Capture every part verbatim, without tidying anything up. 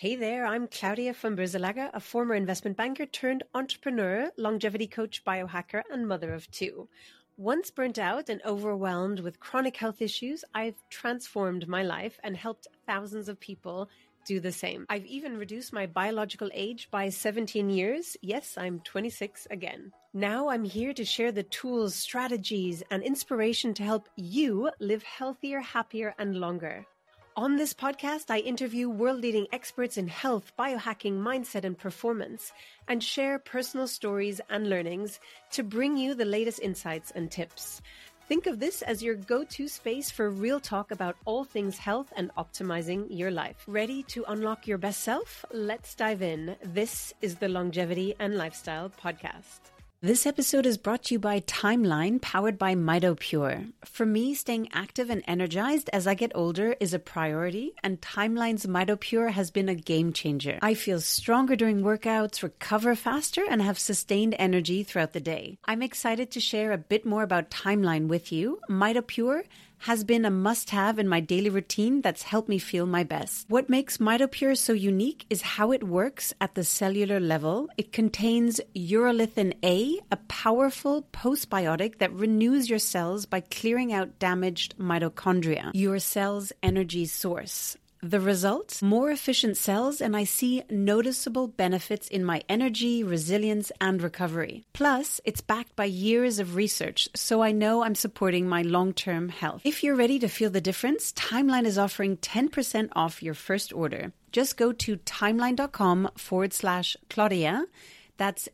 Hey there, I'm Claudia von Brzelaga, a former investment banker turned entrepreneur, longevity coach, biohacker, and mother of two. Once burnt out and overwhelmed with chronic health issues, I've transformed my life and helped thousands of people do the same. I've even reduced my biological age by seventeen years. Yes, I'm twenty-six again. Now I'm here to share the tools, strategies, and inspiration to help you live healthier, happier, and longer. On this podcast, I interview world-leading experts in health, biohacking, mindset, and performance, and share personal stories and learnings to bring you the latest insights and tips. Think of this as your go-to space for real talk about all things health and optimizing your life. Ready to unlock your best self? Let's dive in. This is the Longevity and Lifestyle Podcast. This episode is brought to you by Timeline, powered by MitoPure. For me, staying active and energized as I get older is a priority, and Timeline's MitoPure has been a game changer. I feel stronger during workouts, recover faster, and have sustained energy throughout the day. I'm excited to share a bit more about Timeline with you. MitoPure has been a must-have in my daily routine that's helped me feel my best. What makes MitoPure so unique is how it works at the cellular level. It contains urolithin A, a powerful postbiotic that renews your cells by clearing out damaged mitochondria, your cell's energy source. The result? More efficient cells, and I see noticeable benefits in my energy, resilience, and recovery. Plus, it's backed by years of research, so I know I'm supporting my long-term health. If you're ready to feel the difference, Timeline is offering ten percent off your first order. Just go to timeline.com forward slash Claudia. That's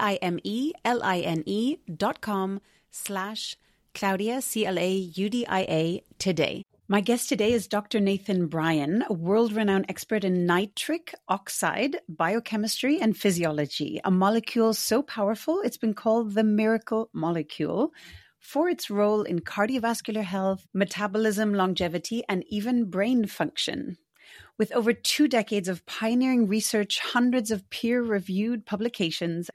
T-I-M-E-L-I-N-E dot com slash Claudia, C L A U D I A, today. My guest today is Doctor Nathan Bryan, a world-renowned expert in nitric oxide, biochemistry, and physiology, a molecule so powerful it's been called the miracle molecule for its role in cardiovascular health, metabolism, longevity, and even brain function. With over two decades of pioneering research, hundreds of peer-reviewed publications,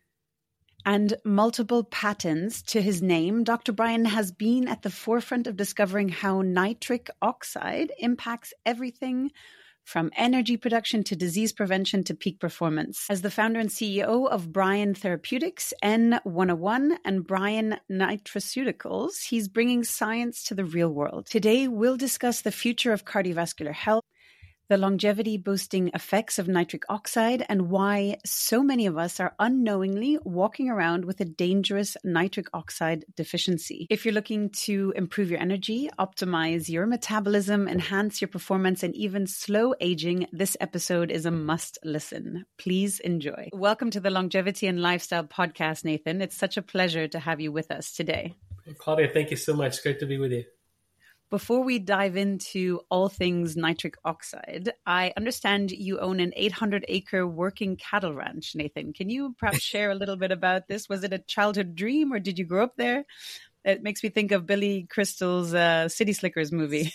and multiple patents to his name, Doctor Bryan has been at the forefront of discovering how nitric oxide impacts everything from energy production to disease prevention to peak performance. As the founder and C E O of Bryan Therapeutics, N one oh one, and Bryan Nutraceuticals, he's bringing science to the real world. Today, we'll discuss the future of cardiovascular health, the longevity-boosting effects of nitric oxide, and why so many of us are unknowingly walking around with a dangerous nitric oxide deficiency. If you're looking to improve your energy, optimize your metabolism, enhance your performance, and even slow aging, this episode is a must listen. Please enjoy. Welcome to the Longevity and Lifestyle Podcast, Nathan. It's such a pleasure to have you with us today. Claudia, thank you so much. It's great to be with you. Before we dive into all things nitric oxide, I understand you own an eight hundred acre working cattle ranch, Nathan. Can you perhaps share a little bit about this? Was it a childhood dream or did you grow up there? It makes me think of Billy Crystal's uh, City Slickers movie.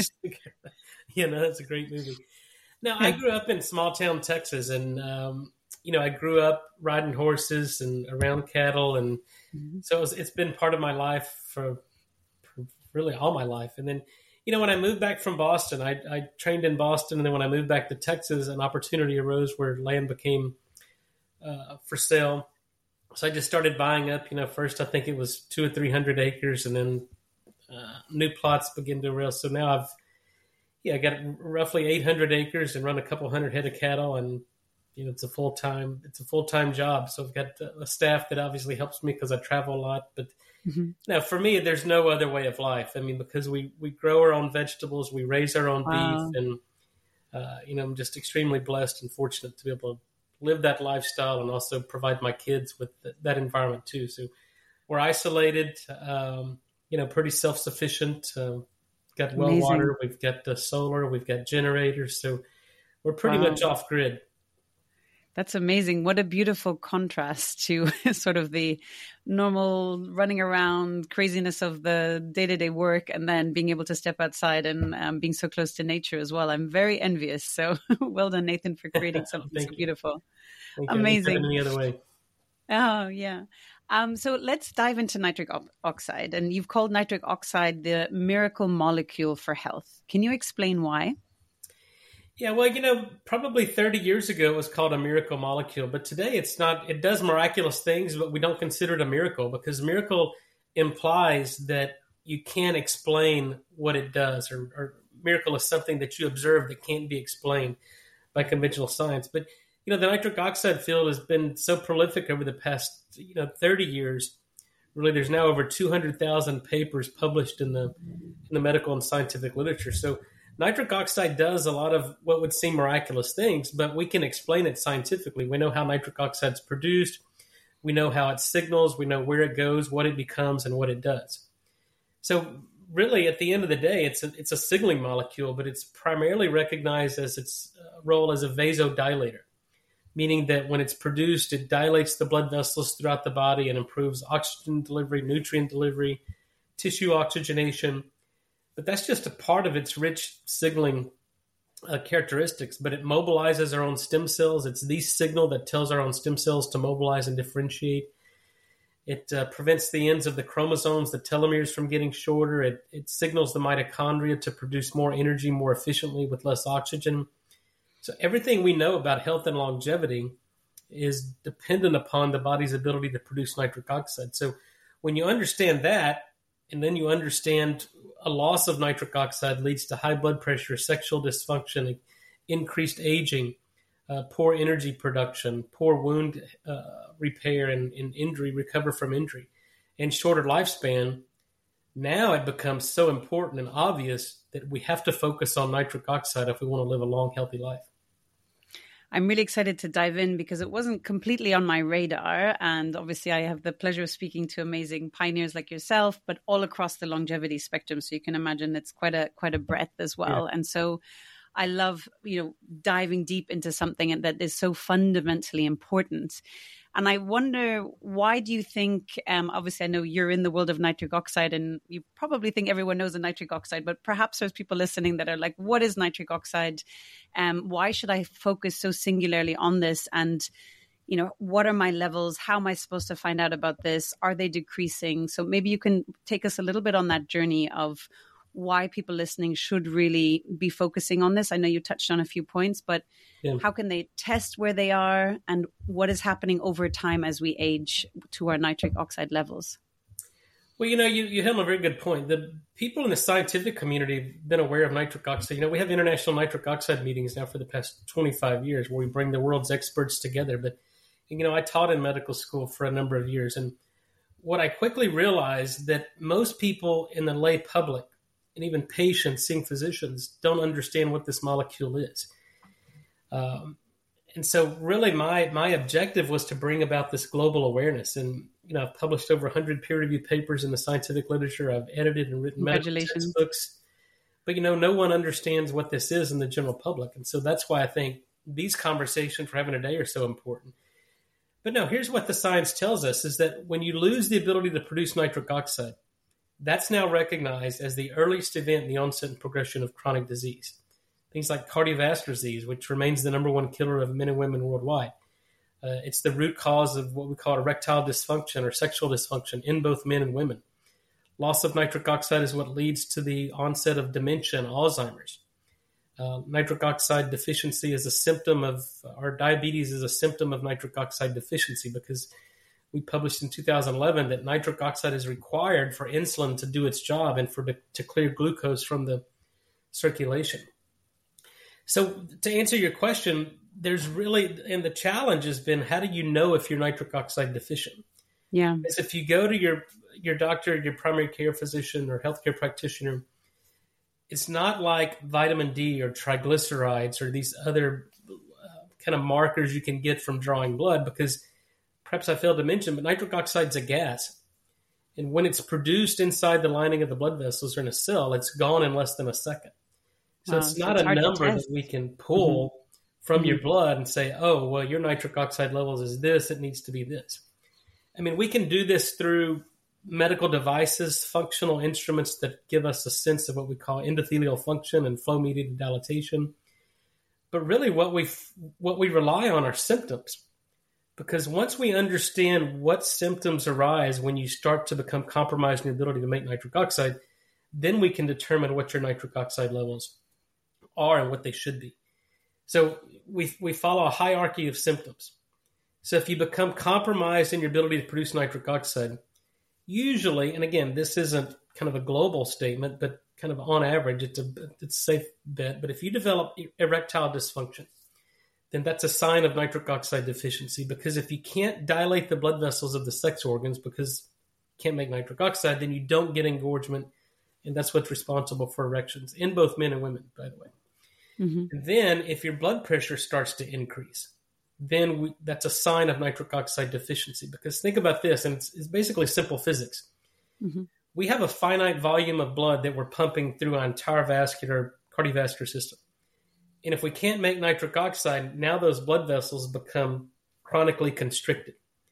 Yeah, no, that's a great movie. Now, I grew up in small town Texas, and, um, you know, I grew up riding horses and around cattle. And mm-hmm. so it was, it's been part of my life for really all my life. And then, you know, when I moved back from Boston, I, I trained in Boston. And then when I moved back to Texas, an opportunity arose where land became uh, for sale. So I just started buying up, you know, first I think it was two or three hundred acres, and then uh, new plots began to arise. So now I've, yeah, I got roughly eight hundred acres and run a couple hundred head of cattle. And, you know, it's a full-time, it's a full-time job. So I've got a staff that obviously helps me because I travel a lot, but mm-hmm. Now, for me, there's no other way of life. I mean, because we, we grow our own vegetables, we raise our own wow. beef, and, uh, you know, I'm just extremely blessed and fortunate to be able to live that lifestyle and also provide my kids with th- that environment too. So we're isolated, um, you know, pretty self-sufficient, uh, got well Amazing. water, we've got uh, solar, we've got generators. So we're pretty wow. much off grid. That's amazing. What a beautiful contrast to sort of the normal running around craziness of the day-to-day work, and then being able to step outside and um, being so close to nature as well. I'm very envious. So well done, Nathan, for creating something so you. beautiful. Thank Amazing. Any other way. Oh, yeah. Um, so let's dive into nitric o- oxide. And you've called nitric oxide the miracle molecule for health. Can you explain why? Yeah, well, you know, probably thirty years ago it was called a miracle molecule, but today it's not. It does miraculous things, but we don't consider it a miracle because miracle implies that you can't explain what it does, or, or miracle is something that you observe that can't be explained by conventional science. But, you know, the nitric oxide field has been so prolific over the past, you know, thirty years. Really, there's now over two hundred thousand papers published in the in the medical and scientific literature. So nitric oxide does a lot of what would seem miraculous things, but we can explain it scientifically. We know how nitric oxide is produced. We know how it signals. We know where it goes, what it becomes, and what it does. So really, at the end of the day, it's a, it's a signaling molecule, but it's primarily recognized as its role as a vasodilator, meaning that when it's produced, it dilates the blood vessels throughout the body and improves oxygen delivery, nutrient delivery, tissue oxygenation. But that's just a part of its rich signaling uh, characteristics. But it mobilizes our own stem cells. It's the signal that tells our own stem cells to mobilize and differentiate. It uh, prevents the ends of the chromosomes, the telomeres, from getting shorter. It, it signals the mitochondria to produce more energy more efficiently with less oxygen. So everything we know about health and longevity is dependent upon the body's ability to produce nitric oxide. So when you understand that, and then you understand a loss of nitric oxide leads to high blood pressure, sexual dysfunction, increased aging, uh, poor energy production, poor wound uh, repair and, and injury, recover from injury, and shorter lifespan, now it becomes so important and obvious that we have to focus on nitric oxide if we want to live a long, healthy life. I'm really excited to dive in because it wasn't completely on my radar. And obviously I have the pleasure of speaking to amazing pioneers like yourself, but all across the longevity spectrum. So you can imagine it's quite a quite a breadth as well. Yeah. And so I love, you know, diving deep into something that is so fundamentally important. And I wonder, why do you think, um, obviously I know you're in the world of nitric oxide and you probably think everyone knows a nitric oxide, but perhaps there's people listening that are like, what is nitric oxide? Um, why should I focus so singularly on this? And, you know, what are my levels? How am I supposed to find out about this? Are they decreasing? So maybe you can take us a little bit on that journey of why people listening should really be focusing on this. I know you touched on a few points, but yeah. How can they test where they are and what is happening over time as we age to our nitric oxide levels? Well, you know, you, you hit on a very good point. The people in the scientific community have been aware of nitric oxide. You know, we have international nitric oxide meetings now for the past twenty-five years where we bring the world's experts together. But, you know, I taught in medical school for a number of years. And what I quickly realized that most people in the lay public and even patients seeing physicians don't understand what this molecule is. Um, and so really my, my objective was to bring about this global awareness. And, you know, I've published over one hundred peer-reviewed papers in the scientific literature. I've edited and written medical textbooks. But, you know, no one understands what this is in the general public. And so that's why I think these conversations we're having today are so important. But no, here's what the science tells us is that when you lose the ability to produce nitric oxide, that's now recognized as the earliest event in the onset and progression of chronic disease. Things like cardiovascular disease, which remains the number one killer of men and women worldwide. Uh, it's the root cause of what we call erectile dysfunction or sexual dysfunction in both men and women. Loss of nitric oxide is what leads to the onset of dementia and Alzheimer's. Uh, nitric oxide deficiency is a symptom of, or diabetes is a symptom of nitric oxide deficiency because we published in two thousand eleven that nitric oxide is required for insulin to do its job and for to, to clear glucose from the circulation. So to answer your question, there's really, and the challenge has been, how do you know if you're nitric oxide deficient? Yeah. Because if you go to your, your doctor, your primary care physician or healthcare practitioner, it's not like vitamin D or triglycerides or these other uh, kind of markers you can get from drawing blood, because perhaps I failed to mention, but nitric oxide is a gas. And when it's produced inside the lining of the blood vessels or in a cell, it's gone in less than a second. So wow, it's not so it's a number that we can pull mm-hmm. from mm-hmm. your blood and say, oh, well, your nitric oxide levels is this, it needs to be this. I mean, we can do this through medical devices, functional instruments that give us a sense of what we call endothelial function and flow-mediated dilatation. But really what we what we rely on are symptoms. Because once we understand what symptoms arise when you start to become compromised in your ability to make nitric oxide, then we can determine what your nitric oxide levels are and what they should be. So we we follow a hierarchy of symptoms. So if you become compromised in your ability to produce nitric oxide, usually, and again, this isn't kind of a global statement, but kind of on average, it's a, it's a safe bet. But if you develop erectile dysfunction, then that's a sign of nitric oxide deficiency, because if you can't dilate the blood vessels of the sex organs because you can't make nitric oxide, then you don't get engorgement, and that's what's responsible for erections in both men and women, by the way. Mm-hmm. And then if your blood pressure starts to increase, then we, that's a sign of nitric oxide deficiency, because think about this, and it's, it's basically simple physics. Mm-hmm. We have a finite volume of blood that we're pumping through our entire vascular, cardiovascular system. And if we can't make nitric oxide, now those blood vessels become chronically constricted.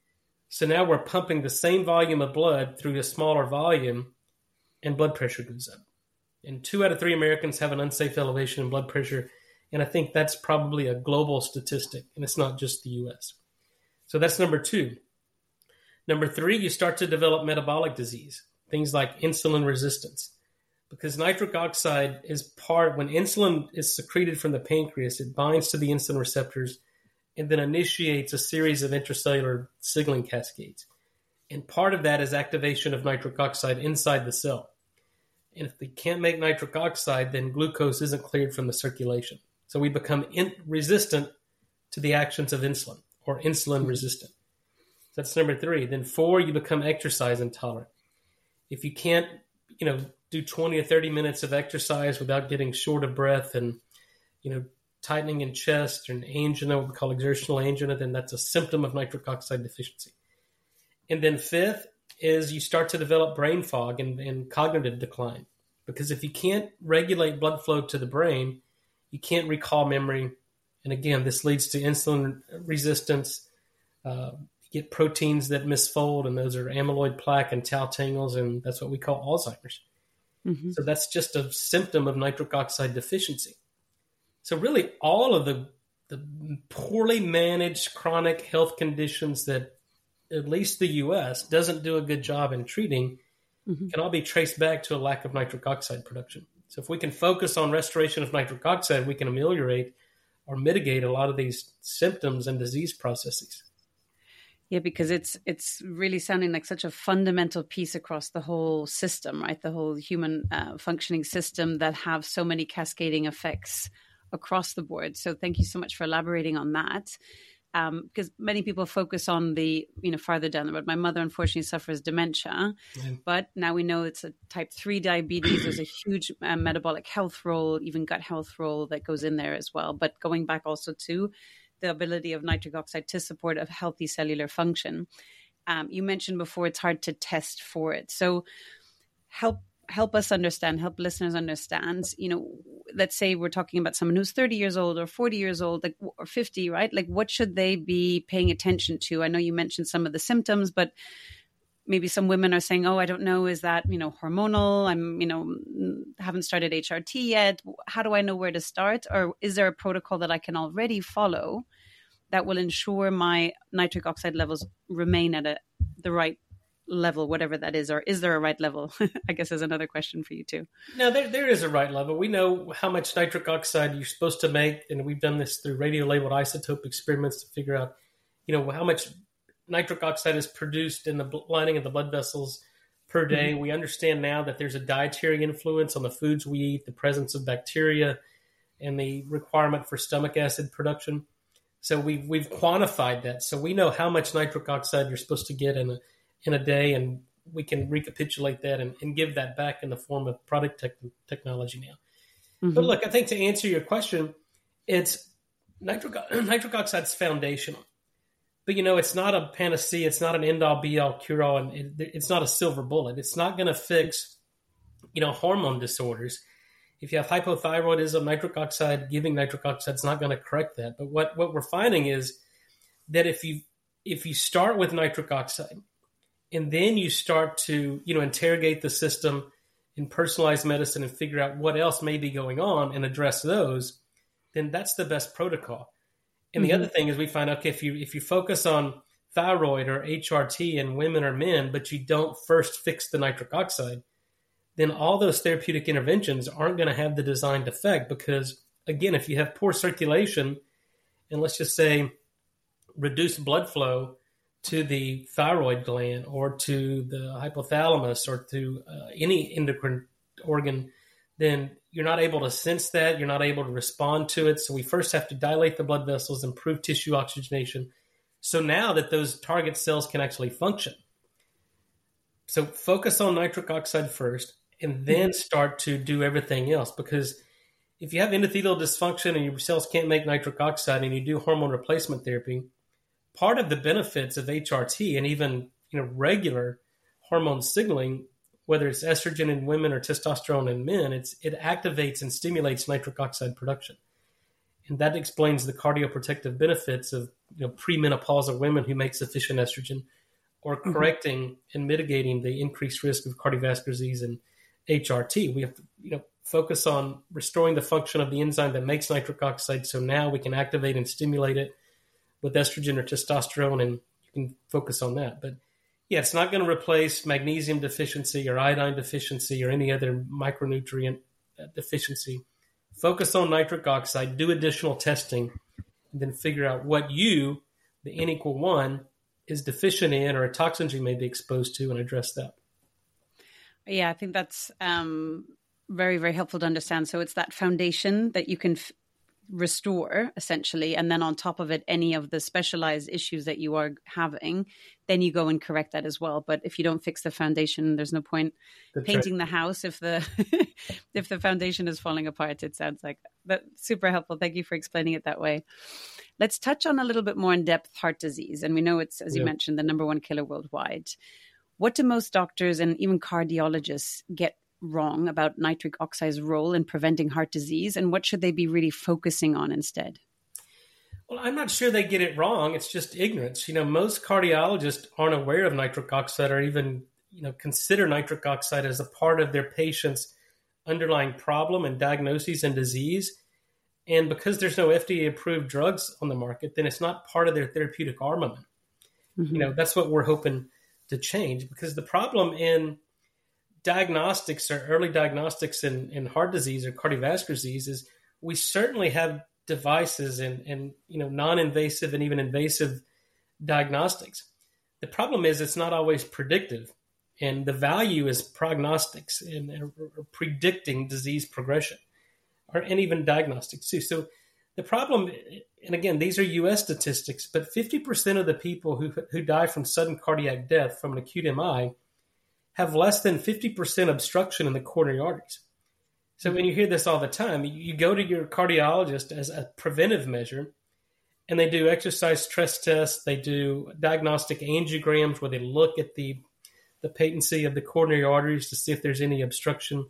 So now we're pumping the same volume of blood through a smaller volume, and blood pressure goes up. And two out of three Americans have an unsafe elevation in blood pressure. And I think that's probably a global statistic, and it's not just the U S. So that's number two. Number three, you start to develop metabolic disease, things like insulin resistance. Because nitric oxide is part, when insulin is secreted from the pancreas, it binds to the insulin receptors and then initiates a series of intracellular signaling cascades. And part of that is activation of nitric oxide inside the cell. And if we can't make nitric oxide, then glucose isn't cleared from the circulation. So we become in, resistant to the actions of insulin, or insulin resistant. That's number three. Then four, you become exercise intolerant. If you can't, you know, do twenty or thirty minutes of exercise without getting short of breath and, you know, tightening in chest or an angina, what we call exertional angina, then that's a symptom of nitric oxide deficiency. And then fifth is you start to develop brain fog and, and cognitive decline. Because if you can't regulate blood flow to the brain, you can't recall memory. And again, this leads to insulin resistance. Uh, you get proteins that misfold, and those are amyloid plaque and tau tangles, and that's what we call Alzheimer's. Mm-hmm. So that's just a symptom of nitric oxide deficiency. So really all of the, the poorly managed chronic health conditions that at least the U S doesn't do a good job in treating mm-hmm. can all be traced back to a lack of nitric oxide production. So if we can focus on restoration of nitric oxide, we can ameliorate or mitigate a lot of these symptoms and disease processes. Yeah, because it's it's really sounding like such a fundamental piece across the whole system, right? The whole human uh, functioning system that have so many cascading effects across the board. So thank you so much for elaborating on that. Um, because many people focus on the, you know, farther down the road. My mother unfortunately suffers dementia, mm. but now we know it's a type three diabetes. There's a huge uh, metabolic health role, even gut health role that goes in there as well. But going back also to the ability of nitric oxide to support a healthy cellular function. Um, you mentioned before it's hard to test for it. So help help us understand, help listeners understand, you know, let's say we're talking about someone who's thirty years old or forty years old, like, or fifty, right? Like, what should they be paying attention to? I know you mentioned some of the symptoms, but maybe some women are saying, oh, I don't know, is that, you know, hormonal? I'm, you know, haven't started H R T yet. How do I know where to start? Or is there a protocol that I can already follow that will ensure my nitric oxide levels remain at a, the right level, whatever that is? Or is there a right level? I guess is another question for you too. No, there there is a right level. We know how much nitric oxide you're supposed to make, and we've done this through radio-labeled isotope experiments to figure out, you know, how much nitric oxide is produced in the lining of the blood vessels per day. Mm-hmm. We understand now that there's a dietary influence on the foods we eat, the presence of bacteria, and the requirement for stomach acid production. So we've we've quantified that. So we know how much nitric oxide you're supposed to get in a in a day, and we can recapitulate that and, and give that back in the form of product tech, technology now. Mm-hmm. But look, I think to answer your question, it's nitric, nitric oxide is foundational. But, you know, it's not a panacea. It's not an end-all, be-all, cure-all, and it, it's not a silver bullet. It's not going to fix, you know, hormone disorders. If you have hypothyroidism, nitric oxide, giving nitric oxide is not going to correct that. But what, what we're finding is that if you if you start with nitric oxide, and then you start to, you know, interrogate the system in personalized medicine and figure out what else may be going on and address those, then that's the best protocol. And mm-hmm. the other thing is we find, okay, if you if you focus on thyroid or H R T in women or men, but you don't first fix the nitric oxide, then all those therapeutic interventions aren't going to have the designed effect, because again, if you have poor circulation, and let's just say reduced blood flow to the thyroid gland or to the hypothalamus or to uh, any endocrine organ, then you're not able to sense that. You're not able to respond to it. So we first have to dilate the blood vessels, improve tissue oxygenation. So now that those target cells can actually function. So focus on nitric oxide first and then start to do everything else. Because if you have endothelial dysfunction and your cells can't make nitric oxide and you do hormone replacement therapy, part of the benefits of H R T and even, you know, regular hormone signaling, whether it's estrogen in women or testosterone in men, it's, it activates and stimulates nitric oxide production. And that explains the cardioprotective benefits of, you know, premenopausal women who make sufficient estrogen, or correcting mm-hmm. and mitigating the increased risk of cardiovascular disease and H R T. We have to, you know, focus on restoring the function of the enzyme that makes nitric oxide, so now we can activate and stimulate it with estrogen or testosterone, and you can focus on that. But yeah, it's not going to replace magnesium deficiency or iodine deficiency or any other micronutrient deficiency. Focus on nitric oxide, do additional testing, and then figure out what you, the N equal one, is deficient in or a toxin you may be exposed to, and address that. Yeah, I think that's um, very, very helpful to understand. So it's that foundation that you can f- restore, essentially, and then on top of it, any of the specialized issues that you are having, then you go and correct that as well. But if you don't fix the foundation, there's no point That's painting right. the house if the if the foundation is falling apart. It sounds like that's super helpful. Thank you for explaining it that way. Let's touch on a little bit more in depth heart disease. And we know it's, as yeah. you mentioned, the number one killer worldwide. What do most doctors and even cardiologists get wrong about nitric oxide's role in preventing heart disease, and what should they be really focusing on instead? Well, I'm not sure they get it wrong. It's just ignorance. You know, most cardiologists aren't aware of nitric oxide or even, you know, consider nitric oxide as a part of their patient's underlying problem and diagnoses and disease. And because there's no F D A-approved drugs on the market, then it's not part of their therapeutic armament. Mm-hmm. You know, that's what we're hoping to change, because the problem in diagnostics or early diagnostics in, in heart disease or cardiovascular disease is we certainly have devices and, and you know non-invasive and even invasive diagnostics. The problem is it's not always predictive, and the value is prognostics and, and predicting disease progression, or and even diagnostics too. So the problem, and again, these are U S statistics, but fifty percent of the people who who die from sudden cardiac death from an acute M I have less than fifty percent obstruction in the coronary arteries. So when you hear this all the time, you go to your cardiologist as a preventive measure, and they do exercise stress tests, they do diagnostic angiograms where they look at the, the patency of the coronary arteries to see if there's any obstruction.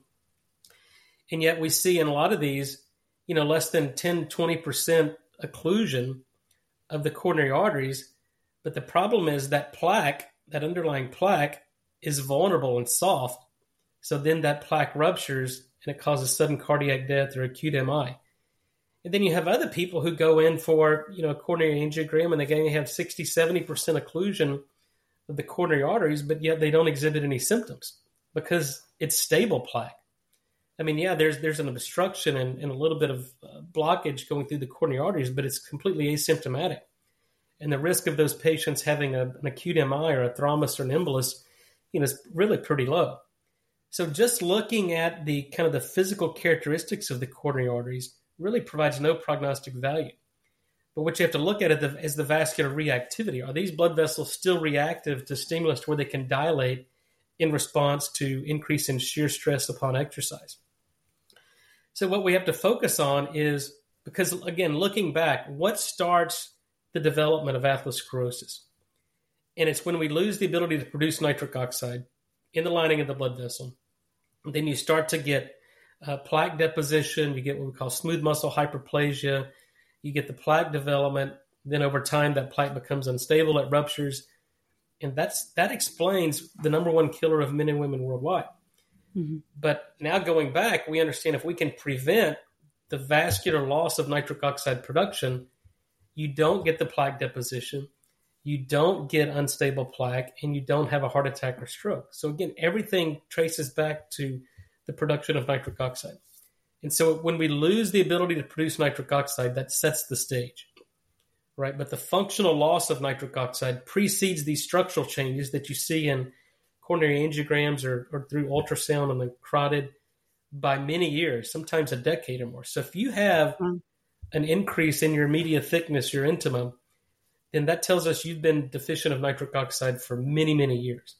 And yet we see in a lot of these, you know, less than ten, twenty percent occlusion of the coronary arteries. But the problem is that plaque, that underlying plaque, is vulnerable and soft. So then that plaque ruptures and it causes sudden cardiac death or acute M I. And then you have other people who go in for, you know, a coronary angiogram and they can have sixty, seventy percent occlusion of the coronary arteries, but yet they don't exhibit any symptoms because it's stable plaque. I mean, yeah, there's there's an obstruction and, and a little bit of uh, blockage going through the coronary arteries, but it's completely asymptomatic. And the risk of those patients having a, an acute M I or a thrombus or an embolus, you know, is really pretty low. So just looking at the kind of the physical characteristics of the coronary arteries really provides no prognostic value. But what you have to look at is the vascular reactivity. Are these blood vessels still reactive to stimulus where they can dilate in response to increase in shear stress upon exercise? So what we have to focus on is, because again, looking back, what starts the development of atherosclerosis? And it's when we lose the ability to produce nitric oxide in the lining of the blood vessel. Then you start to get uh, plaque deposition. You get what we call smooth muscle hyperplasia. You get the plaque development. Then over time, that plaque becomes unstable. It ruptures. And that's that explains the number one killer of men and women worldwide. Mm-hmm. But now going back, we understand if we can prevent the vascular loss of nitric oxide production, you don't get the plaque deposition, you don't get unstable plaque, and you don't have a heart attack or stroke. So again, everything traces back to the production of nitric oxide. And so when we lose the ability to produce nitric oxide, that sets the stage, right? But the functional loss of nitric oxide precedes these structural changes that you see in coronary angiograms or, or through ultrasound on the carotid by many years, sometimes a decade or more. So if you have mm. an increase in your media thickness, your intima, then that tells us you've been deficient of nitric oxide for many, many years.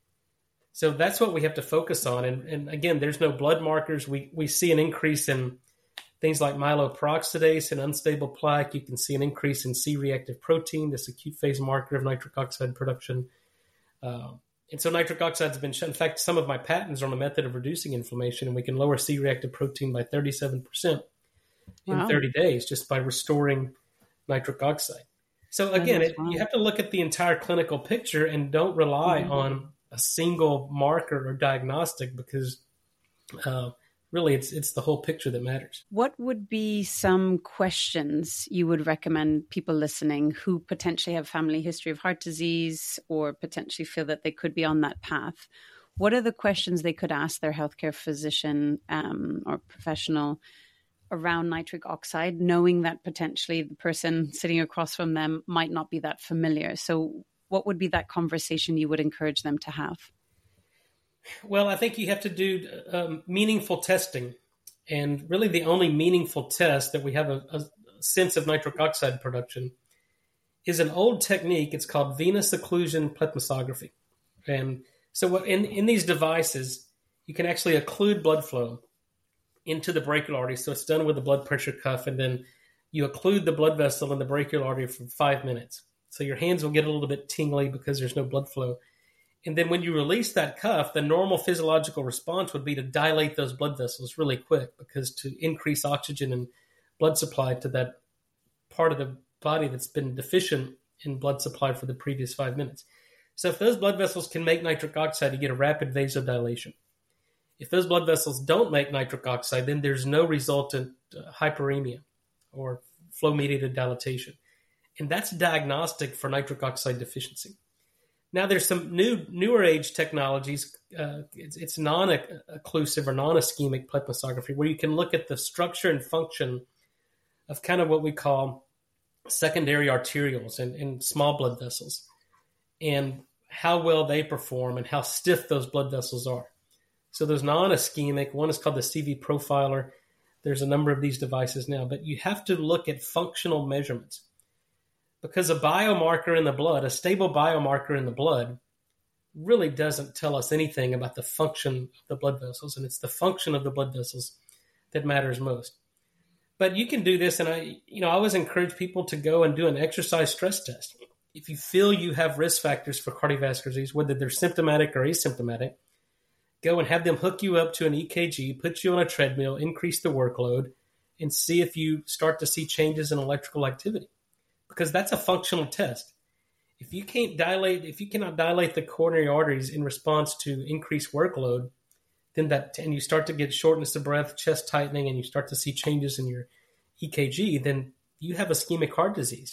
So that's what we have to focus on. And, and again, there's no blood markers. We we see an increase in things like myeloperoxidase and unstable plaque. You can see an increase in C-reactive protein, this acute phase marker of nitric oxide production. Uh, and so nitric oxide has been shown. In fact, some of my patents are on a method of reducing inflammation, and we can lower C-reactive protein by thirty-seven percent in wow. thirty days just by restoring nitric oxide. So again, it, you have to look at the entire clinical picture and don't rely mm-hmm. on a single marker or diagnostic, because uh, really it's it's the whole picture that matters. What would be some questions you would recommend people listening who potentially have family history of heart disease or potentially feel that they could be on that path? What are the questions they could ask their healthcare physician um, or professional around nitric oxide, knowing that potentially the person sitting across from them might not be that familiar? So what would be that conversation you would encourage them to have? Well, I think you have to do um, meaningful testing. And really the only meaningful test that we have a, a sense of nitric oxide production is an old technique. It's called venous occlusion plethysmography. And so what, in, in these devices, you can actually occlude blood flow into the brachial artery. So it's done with a blood pressure cuff, and then you occlude the blood vessel in the brachial artery for five minutes. So your hands will get a little bit tingly because there's no blood flow. And then when you release that cuff, the normal physiological response would be to dilate those blood vessels really quick, because to increase oxygen and blood supply to that part of the body that's been deficient in blood supply for the previous five minutes. So if those blood vessels can make nitric oxide, you get a rapid vasodilation. If those blood vessels don't make nitric oxide, then there's no resultant uh, hyperemia or flow-mediated dilatation. And that's diagnostic for nitric oxide deficiency. Now, there's some new, newer age technologies. Uh, it's, it's non-occlusive or non-ischemic plethysmography, where you can look at the structure and function of kind of what we call secondary arterioles and, and small blood vessels, and how well they perform and how stiff those blood vessels are. So there's non-ischemic. One is called the C V Profiler. There's a number of these devices now, but you have to look at functional measurements. Because a biomarker in the blood, a stable biomarker in the blood, really doesn't tell us anything about the function of the blood vessels, and it's the function of the blood vessels that matters most. But you can do this, and I, you know, I always encourage people to go and do an exercise stress test. If you feel you have risk factors for cardiovascular disease, whether they're symptomatic or asymptomatic, go and have them hook you up to an E K G, put you on a treadmill, increase the workload, and see if you start to see changes in electrical activity. Because that's a functional test. If you can't dilate, if you cannot dilate the coronary arteries in response to increased workload, then that, and you start to get shortness of breath, chest tightening, and you start to see changes in your E K G, then you have ischemic heart disease.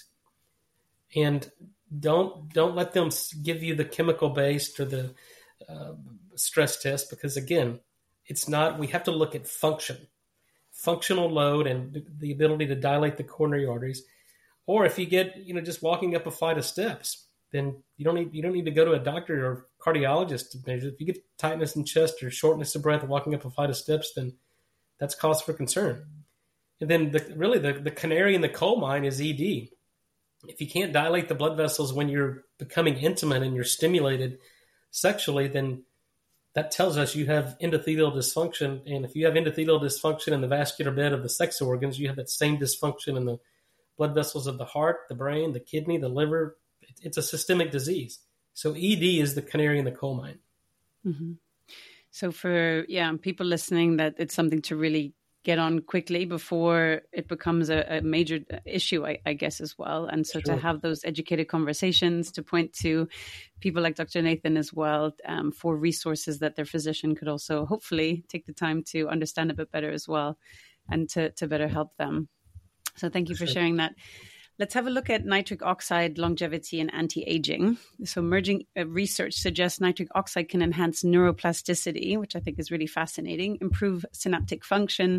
And don't don't let them give you the chemical based or the uh, stress test, because again, it's not. We have to look at function, functional load, and the ability to dilate the coronary arteries. Or if you get, you know, just walking up a flight of steps, then you don't need you don't need to go to a doctor or cardiologist to measure. If you get tightness in chest or shortness of breath walking up a flight of steps, then that's cause for concern. And then the, really the, the canary in the coal mine is E D. If you can't dilate the blood vessels when you're becoming intimate and you're stimulated sexually, then that tells us you have endothelial dysfunction. And if you have endothelial dysfunction in the vascular bed of the sex organs, you have that same dysfunction in the blood vessels of the heart, the brain, the kidney, the liver. It's a systemic disease. So E D is the canary in the coal mine. Mm-hmm. So for, yeah, people listening, that it's something to really get on quickly before it becomes a, a major issue, I, I guess, as well. And so sure. to have those educated conversations, to point to people like Doctor Nathan as well, um, for resources that their physician could also hopefully take the time to understand a bit better as well, and to, to better help them. So thank you for sharing that. Let's have a look at nitric oxide longevity and anti-aging. So emerging uh, research suggests nitric oxide can enhance neuroplasticity, which I think is really fascinating, improve synaptic function,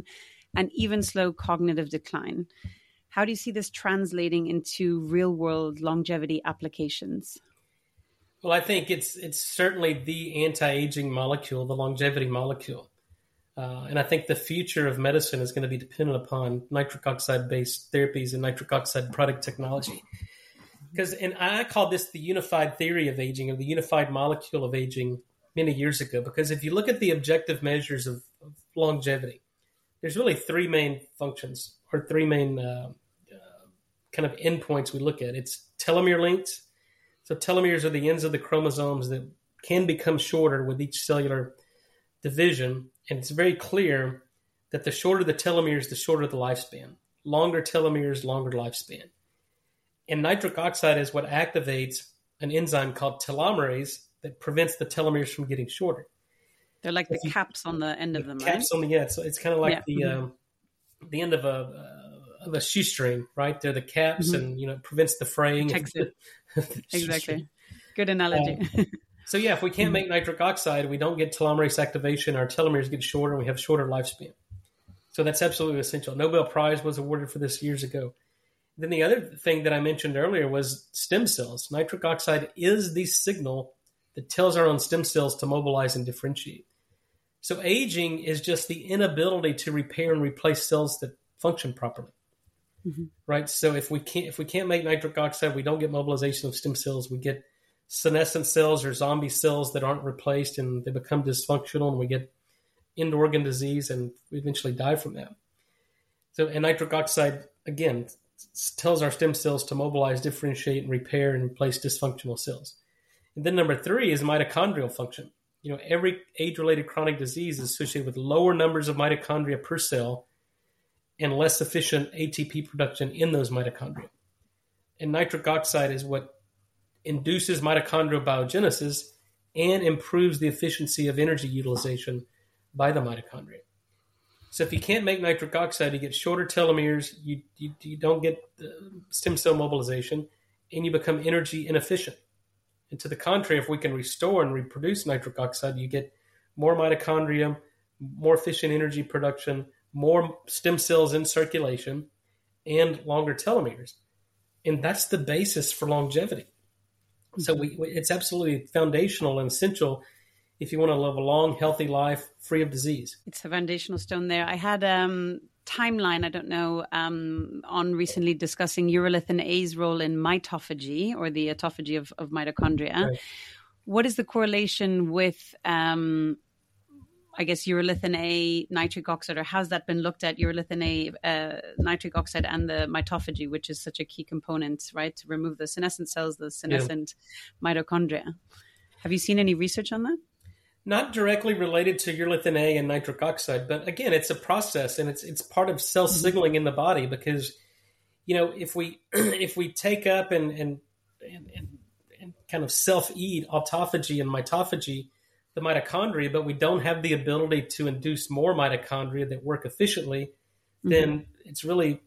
and even slow cognitive decline. How do you see this translating into real-world longevity applications? Well, I think it's it's certainly the anti-aging molecule, the longevity molecule. Uh, and I think the future of medicine is going to be dependent upon nitric oxide-based therapies and nitric oxide product technology. Because, and I call this the unified theory of aging, or the unified molecule of aging, many years ago. Because if you look at the objective measures of, of longevity, there's really three main functions, or three main uh, uh, kind of endpoints we look at. It's telomere lengths. So telomeres are the ends of the chromosomes that can become shorter with each cellular division. And it's very clear that the shorter the telomeres, the shorter the lifespan. Longer telomeres, longer lifespan. And nitric oxide is what activates an enzyme called telomerase that prevents the telomeres from getting shorter. They're like the caps on the end the of them, caps right? on the end. So it's kind of like yeah. the mm-hmm. um, the end of a uh, of a shoestring, right? They're the caps, mm-hmm. and you know it prevents the fraying. It. Exactly. Good analogy. Uh, so yeah, if we can't make nitric oxide, we don't get telomerase activation. Our telomeres get shorter, and we have shorter lifespan. So that's absolutely essential. Nobel Prize was awarded for this years ago. Then the other thing that I mentioned earlier was stem cells. Nitric oxide is the signal that tells our own stem cells to mobilize and differentiate. So aging is just the inability to repair and replace cells that function properly, mm-hmm. right? So if we can't if we can't make nitric oxide, we don't get mobilization of stem cells. We get senescent cells or zombie cells that aren't replaced, and they become dysfunctional, and we get end organ disease, and we eventually die from that. So, and nitric oxide again tells our stem cells to mobilize, differentiate, and repair and replace dysfunctional cells. And then number three is mitochondrial function. You know, every age-related chronic disease is associated with lower numbers of mitochondria per cell and less efficient A T P production in those mitochondria. And nitric oxide is what induces mitochondrial biogenesis and improves the efficiency of energy utilization by the mitochondria. So if you can't make nitric oxide, you get shorter telomeres, you, you, you don't get stem cell mobilization, and you become energy inefficient. And to the contrary, if we can restore and reproduce nitric oxide, you get more mitochondria, more efficient energy production, more stem cells in circulation, and longer telomeres. And that's the basis for longevity. So we, it's absolutely foundational and essential if you want to live a long, healthy life free of disease. It's a foundational stone there. I had a um, timeline, I don't know, um, on recently discussing urolithin A's role in mitophagy, or the autophagy of, of mitochondria. Right. What is the correlation with, um, I guess, urolithin A, nitric oxide, or how's that been looked at, urolithin A, uh, nitric oxide, and the mitophagy, which is such a key component, right, to remove the senescent cells, the senescent yeah. mitochondria? Have you seen any research on that? Not directly related to urolithin A and nitric oxide, but again, it's a process, and it's it's part of cell signaling in the body. Because, you know, if we if we take up and and and, and, and kind of self-eat autophagy and mitophagy, the mitochondria, but we don't have the ability to induce more mitochondria that work efficiently, mm-hmm. then it's really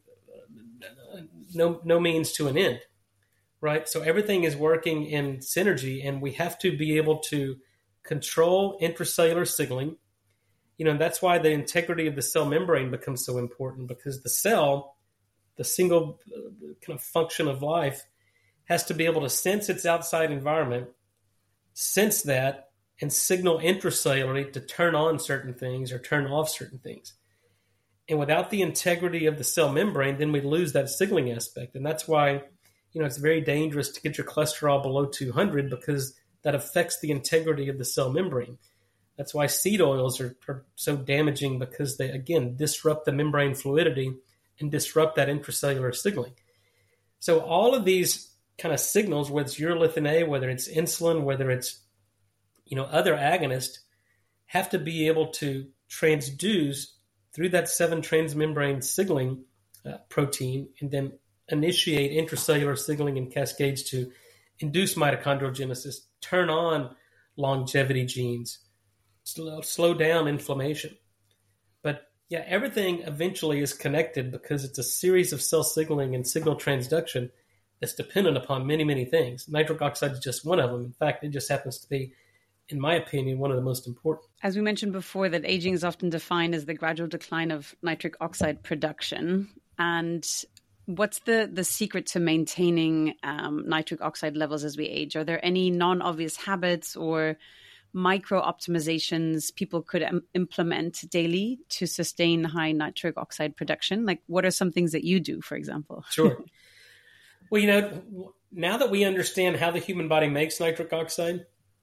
no no means to an end, right? So everything is working in synergy, and we have to be able to control intracellular signaling. You know, and that's why the integrity of the cell membrane becomes so important, because the cell, the single kind of function of life, has to be able to sense its outside environment, sense that, and signal intracellularly to turn on certain things or turn off certain things. And without the integrity of the cell membrane, then we lose that signaling aspect. And that's why, you know, it's very dangerous to get your cholesterol below two hundred, because that affects the integrity of the cell membrane. That's why seed oils are, are so damaging, because they, again, disrupt the membrane fluidity and disrupt that intracellular signaling. So all of these kind of signals, whether it's urolithin A, whether it's insulin, whether it's, you know, other agonists, have to be able to transduce through that seven transmembrane signaling uh, protein, and then initiate intracellular signaling and cascades to induce mitochondrial genesis, turn on longevity genes, slow, slow down inflammation. But yeah, everything eventually is connected, because it's a series of cell signaling and signal transduction that's dependent upon many, many things. Nitric oxide is just one of them. In fact, it just happens to be in my opinion, one of the most important. As we mentioned before, that aging is often defined as the gradual decline of nitric oxide production. And what's the, the secret to maintaining um, nitric oxide levels as we age? Are there any non-obvious habits or micro optimizations people could um, implement daily to sustain high nitric oxide production? Like, what are some things that you do, for example? Sure. Well, you know, now that we understand how the human body makes nitric oxide,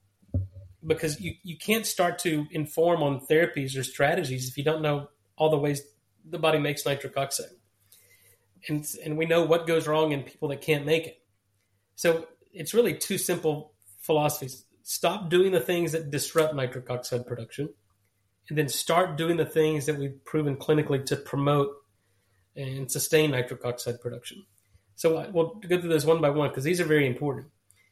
because you, you can't start to inform on therapies or strategies if you don't know all the ways the body makes nitric oxide. And, and we know what goes wrong in people that can't make it. So it's really two simple philosophies. Stop doing the things that disrupt nitric oxide production, and then start doing the things that we've proven clinically to promote and sustain nitric oxide production. So we'll go through those one by one because these are very important.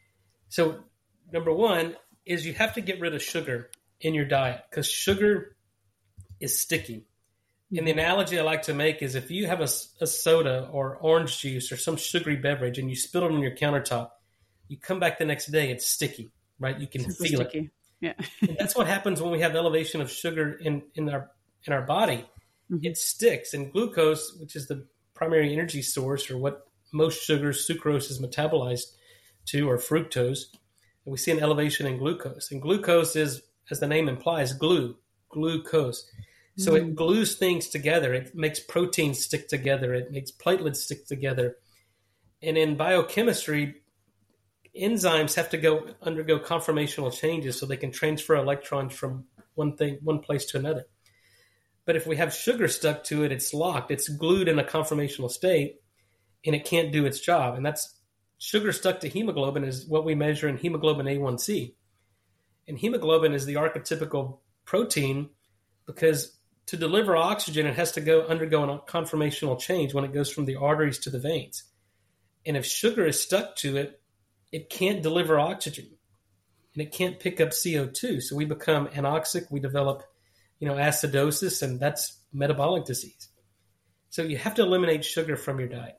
So number one is you have to get rid of sugar in your diet because sugar is sticky. And the analogy I like to make is if you have a, a soda or orange juice or some sugary beverage and you spill it on your countertop, you come back the next day, it's sticky, right? You can Super feel sticky. it. Yeah. And that's what happens when we have elevation of sugar in, in our in our body. Mm-hmm. It sticks. And glucose, which is the primary energy source or what most sugars, sucrose is metabolized to, or fructose, and we see an elevation in glucose. And glucose is, as the name implies, glue, glucose. So it glues things together. It makes proteins stick together. It makes platelets stick together. And in biochemistry, enzymes have to go undergo conformational changes so they can transfer electrons from one thing, one place to another. But if we have sugar stuck to it, it's locked. It's glued in a conformational state, and it can't do its job. And that's sugar stuck to hemoglobin is what we measure in hemoglobin A one C. And hemoglobin is the archetypical protein because to deliver oxygen, it has to go undergo a conformational change when it goes from the arteries to the veins. And if sugar is stuck to it, it can't deliver oxygen and it can't pick up C O two. So we become anoxic. We develop, you know, acidosis, and that's metabolic disease. So you have to eliminate sugar from your diet.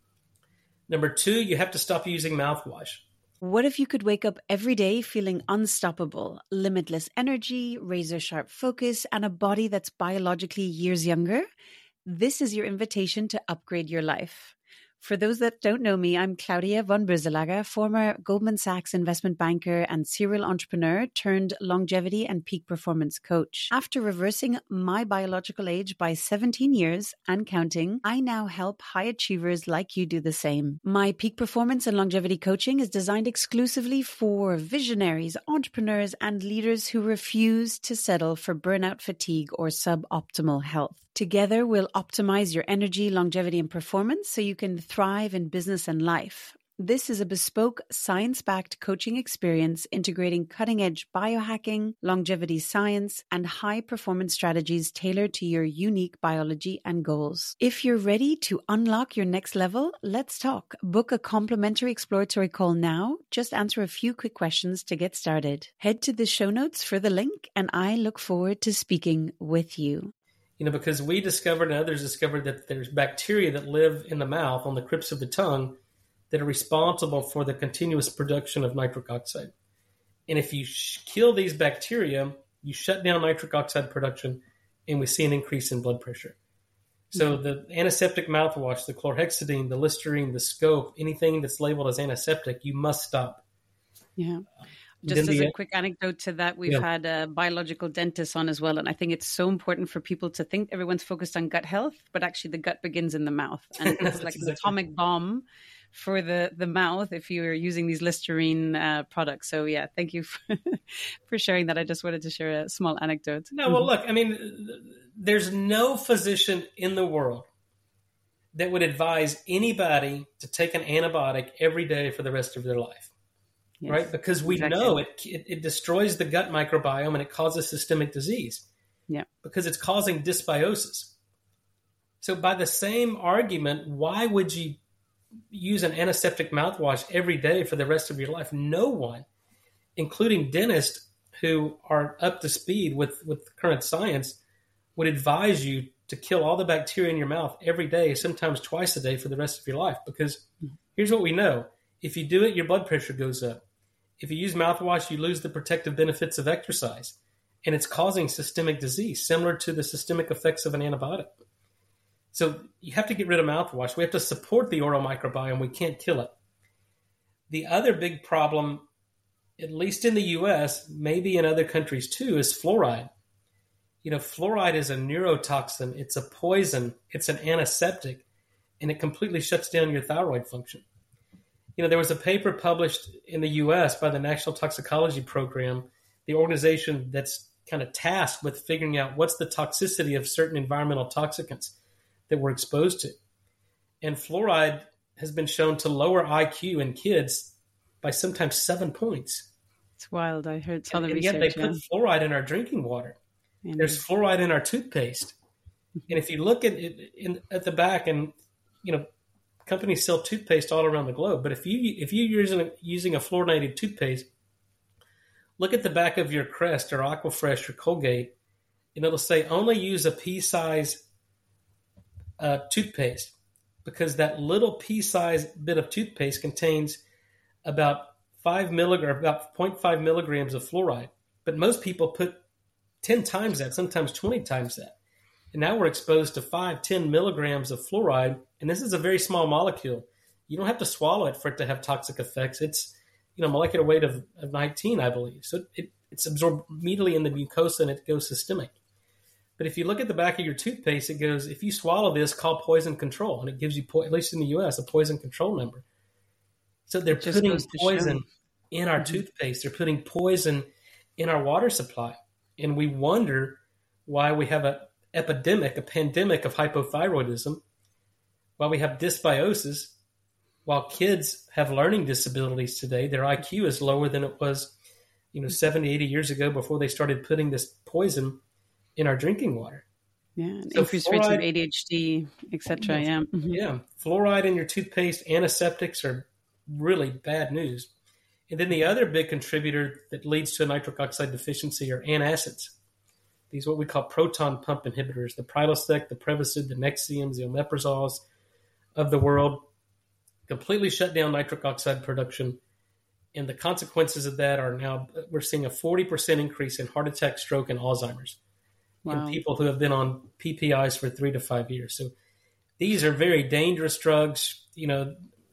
Number two, you have to stop using mouthwash. What if you could wake up every day feeling unstoppable, limitless energy, razor-sharp focus, and a body that's biologically years younger? This is your invitation to upgrade your life. For those that don't know me, I'm Claudia von Boeselager, former Goldman Sachs investment banker and serial entrepreneur turned longevity and peak performance coach. After reversing my biological age by seventeen years and counting, I now help high achievers like you do the same. My peak performance and longevity coaching is designed exclusively for visionaries, entrepreneurs, and leaders who refuse to settle for burnout, fatigue, or suboptimal health. Together, we'll optimize your energy, longevity, and performance so you can thrive in business and life. This is a bespoke, science-backed coaching experience integrating cutting-edge biohacking, longevity science, and high-performance strategies tailored to your unique biology and goals. If you're ready to unlock your next level, let's talk. Book a complimentary exploratory call now. Just answer a few quick questions to get started. Head to the show notes for the link, and I look forward to speaking with you. You know, because we discovered and others discovered that there's bacteria that live in the mouth on the crypts of the tongue that are responsible for the continuous production of nitric oxide. And if you sh- kill these bacteria, you shut down nitric oxide production, and we see an increase in blood pressure. So mm-hmm. the antiseptic mouthwash, the chlorhexidine, the Listerine, the Scope, anything that's labeled as antiseptic, you must stop. Yeah. Just as a quick anecdote to that, we've yeah. had a biological dentist on as well. And I think it's so important for people to think everyone's focused on gut health, but actually the gut begins in the mouth. And it's like exactly. an atomic bomb for the, the mouth if you're using these Listerine uh, products. So yeah, thank you for, for sharing that. I just wanted to share a small anecdote. No, well, look, I mean, there's no physician in the world that would advise anybody to take an antibiotic every day for the rest of their life. Yes, right? Because we exactly. know it, it it destroys the gut microbiome and it causes systemic disease. Yeah. Because it's causing dysbiosis. So by the same argument, why would you use an antiseptic mouthwash every day for the rest of your life? No one, including dentists who are up to speed with, with current science, would advise you to kill all the bacteria in your mouth every day, sometimes twice a day for the rest of your life. Because here's what we know. If you do it, your blood pressure goes up. If you use mouthwash, you lose the protective benefits of exercise. And it's causing systemic disease, similar to the systemic effects of an antibiotic. So you have to get rid of mouthwash. We have to support the oral microbiome. We can't kill it. The other big problem, at least in the U S, maybe in other countries too, is fluoride. You know, fluoride is a neurotoxin. It's a poison. It's an antiseptic, and it completely shuts down your thyroid function. You know, there was a paper published in the U S by the National Toxicology Program, the organization that's kind of tasked with figuring out what's the toxicity of certain environmental toxicants that we're exposed to. And fluoride has been shown to lower I Q in kids by sometimes seven points. It's wild. I heard some and, of the and research. Yet they yeah. put fluoride in our drinking water. And There's fluoride in our toothpaste. And if you look at it in, at the back, and you know, companies sell toothpaste all around the globe, but if you if you're using using a fluorinated toothpaste, look at the back of your Crest or Aquafresh or Colgate, and it'll say only use a pea-size uh, toothpaste, because that little pea-size bit of toothpaste contains about five milligram, about zero point five milligrams of fluoride. But most people put ten times that, sometimes twenty times that. And now we're exposed to five, ten milligrams of fluoride, and this is a very small molecule. You don't have to swallow it for it to have toxic effects. It's, you know, molecular weight of, of nineteen, I believe. So it, it's absorbed immediately in the mucosa and it goes systemic. But if you look at the back of your toothpaste, it goes, if you swallow this, call poison control. And it gives you, po- at least in the U S, a poison control number. So they're putting poison in our mm-hmm. toothpaste. They're putting poison in our water supply. And we wonder why we have an epidemic, a pandemic of hypothyroidism, why we have dysbiosis, while kids have learning disabilities today. Their I Q is lower than it was, you know, seventy, eighty years ago before they started putting this poison in our drinking water. Yeah, and so increased rates of A D H D, et cetera. Yeah. Mm-hmm. Yeah. Fluoride in your toothpaste, antiseptics are really bad news. And then the other big contributor that leads to a nitric oxide deficiency are antacids. These are what we call proton pump inhibitors, the Prilosec, the Prevacid, the Nexiums, the omeprazoles of the world, completely shut down nitric oxide production. And the consequences of that are now, we're seeing a forty percent increase in heart attack, stroke, and Alzheimer's wow. in people who have been on P P Is for three to five years. So these are very dangerous drugs. You know,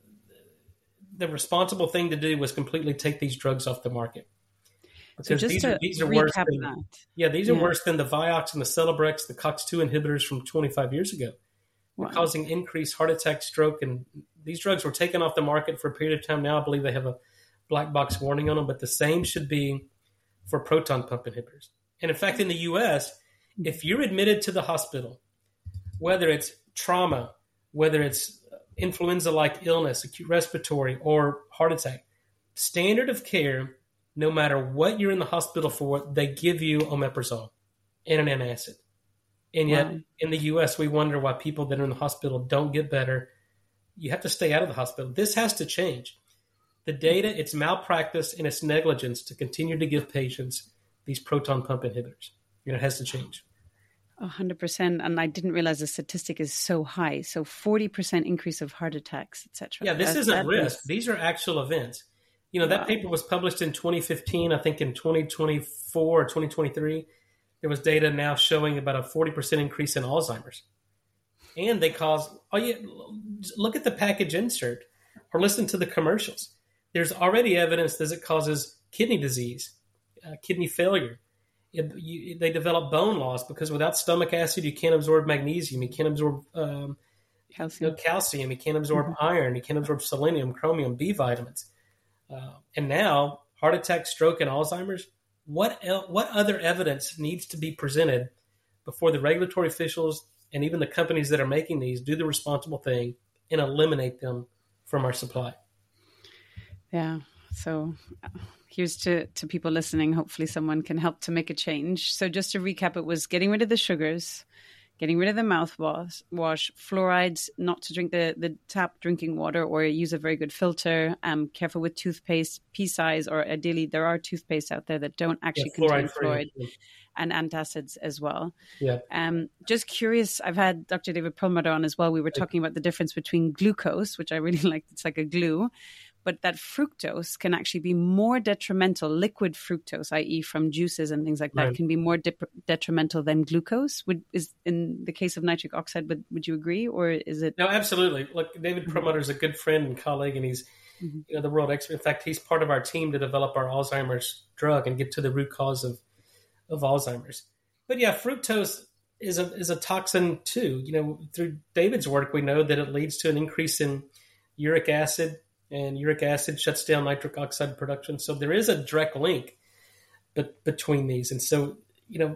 the responsible thing to do was completely take these drugs off the market. Because so these are, these are worse than, that. Yeah, these are yeah. worse than the Vioxx and the Celebrex, the COX two inhibitors from twenty-five years ago. Wow. They're causing increased heart attack, stroke, and these drugs were taken off the market for a period of time now. I believe they have a black box warning on them, but the same should be for proton pump inhibitors. And in fact, in the U S, if you're admitted to the hospital, whether it's trauma, whether it's influenza-like illness, acute respiratory, or heart attack, standard of care, no matter what you're in the hospital for, they give you omeprazole and an antacid. And yet wow. in the U S, we wonder why people that are in the hospital don't get better. You have to stay out of the hospital. This has to change. The data, it's malpractice and it's negligence to continue to give patients these proton pump inhibitors. You know, it has to change. one hundred percent. And I didn't realize the statistic is so high. So forty percent increase of heart attacks, et cetera. Yeah, this that, isn't that risk. is... These are actual events. You know, that wow. paper was published in twenty fifteen. I think in twenty twenty-four or twenty twenty-three, there was data now showing about a forty percent increase in Alzheimer's. And they cause, oh yeah, look at the package insert or listen to the commercials. There's already evidence that it causes kidney disease, uh, kidney failure. It, you, they develop bone loss because without stomach acid, you can't absorb magnesium. You can't absorb um, calcium. You know, calcium. You can't absorb mm-hmm. iron. You can't absorb selenium, chromium, B vitamins. Uh, and now, heart attack, stroke, and Alzheimer's, what el- what other evidence needs to be presented before the regulatory officials and even the companies that are making these do the responsible thing and eliminate them from our supply? Yeah. So here's to, to people listening. Hopefully someone can help to make a change. So just to recap, it was getting rid of the sugars, getting rid of the mouthwash, wash, fluorides, not to drink the, the tap drinking water or use a very good filter. Um, careful with toothpaste, pea size, or ideally there are toothpastes out there that don't actually yeah, contain fluoride. Free. And antacids as well. Yeah. Um, just curious, I've had Doctor David Perlmutter on as well. We were talking about the difference between glucose, which I really like. It's like a glue, but that fructose can actually be more detrimental. Liquid fructose, that is from juices and things like that, right, can be more de- detrimental than glucose. Would is in the case of nitric oxide, would, would you agree, or is it? No, absolutely. Look, David Perlmutter is a good friend and colleague, and he's mm-hmm. you know, the world expert. In fact, he's part of our team to develop our Alzheimer's drug and get to the root cause of, of Alzheimer's. But yeah, fructose is a is a toxin too. You know, through David's work, we know that it leads to an increase in uric acid, and uric acid shuts down nitric oxide production. So there is a direct link but, between these. And so, you know,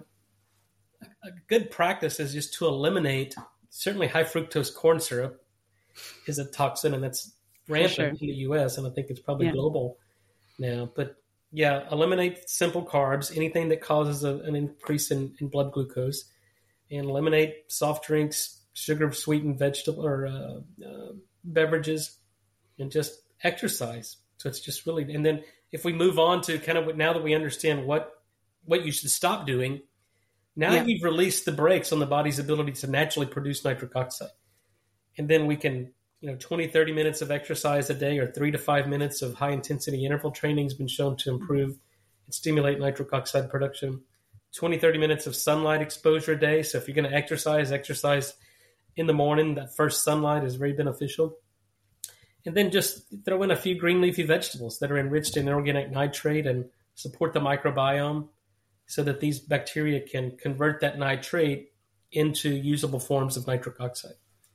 a good practice is just to eliminate, certainly high fructose corn syrup is a toxin, and that's rampant sure. in the U S, and I think it's probably yeah. global now. But yeah, eliminate simple carbs, anything that causes a, an increase in, in blood glucose, and eliminate soft drinks, sugar-sweetened vegetable or uh, uh, beverages, and just exercise. So it's just really, and then if we move on to kind of now that we understand what what you should stop doing, now yeah. you've released the brakes on the body's ability to naturally produce nitric oxide. And then we can, you know, twenty, thirty minutes of exercise a day or three to five minutes of high intensity interval training has been shown to improve and stimulate nitric oxide production. twenty, thirty minutes of sunlight exposure a day. So if you're going to exercise, exercise in the morning. That first sunlight is very beneficial. And then just throw in a few green leafy vegetables that are enriched in organic nitrate and support the microbiome so that these bacteria can convert that nitrate into usable forms of nitric oxide.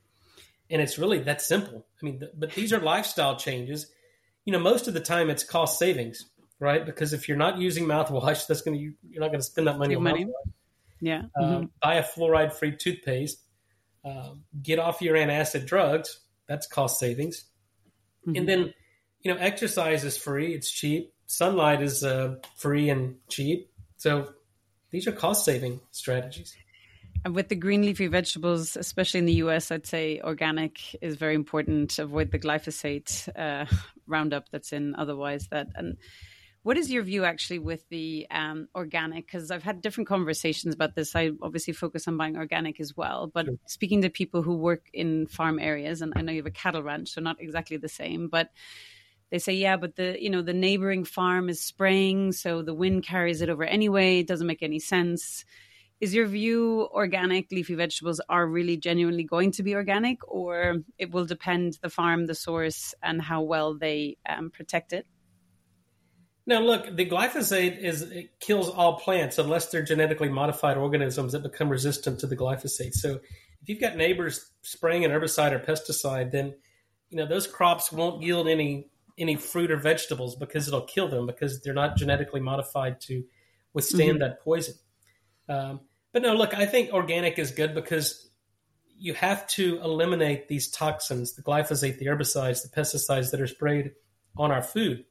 And it's really that simple. I mean, but these are lifestyle changes. You know, most of the time it's cost savings, right? Because if you're not using mouthwash, that's going to, you're not going to spend that money on money. mouthwash. Yeah. Uh, mm-hmm. Buy a fluoride-free toothpaste. Uh, get off your antacid drugs. That's cost savings. Mm-hmm. And then, you know, exercise is free. It's cheap. Sunlight is uh, free and cheap. So these are cost-saving strategies. And with the green leafy vegetables, especially in the U S, I'd say organic is very important. Avoid the glyphosate uh, Roundup that's in otherwise. That and what is your view actually with the um, organic? Because I've had different conversations about this. I obviously focus on buying organic as well. But sure. speaking to people who work in farm areas, and I know you have a cattle ranch, so not exactly the same, but they say, yeah, but the you know the neighboring farm is spraying, so the wind carries it over anyway. It doesn't make any sense. Is your view organic leafy vegetables are really genuinely going to be organic, or it will depend the farm, the source, and how well they um, protect it? Now, look, the glyphosate is it kills all plants unless they're genetically modified organisms that become resistant to the glyphosate. So if you've got neighbors spraying an herbicide or pesticide, then you know those crops won't yield any any fruit or vegetables because it'll kill them because they're not genetically modified to withstand mm-hmm. that poison. Um, but no, look, I think organic is good because you have to eliminate these toxins, the glyphosate, the herbicides, the pesticides that are sprayed on our food.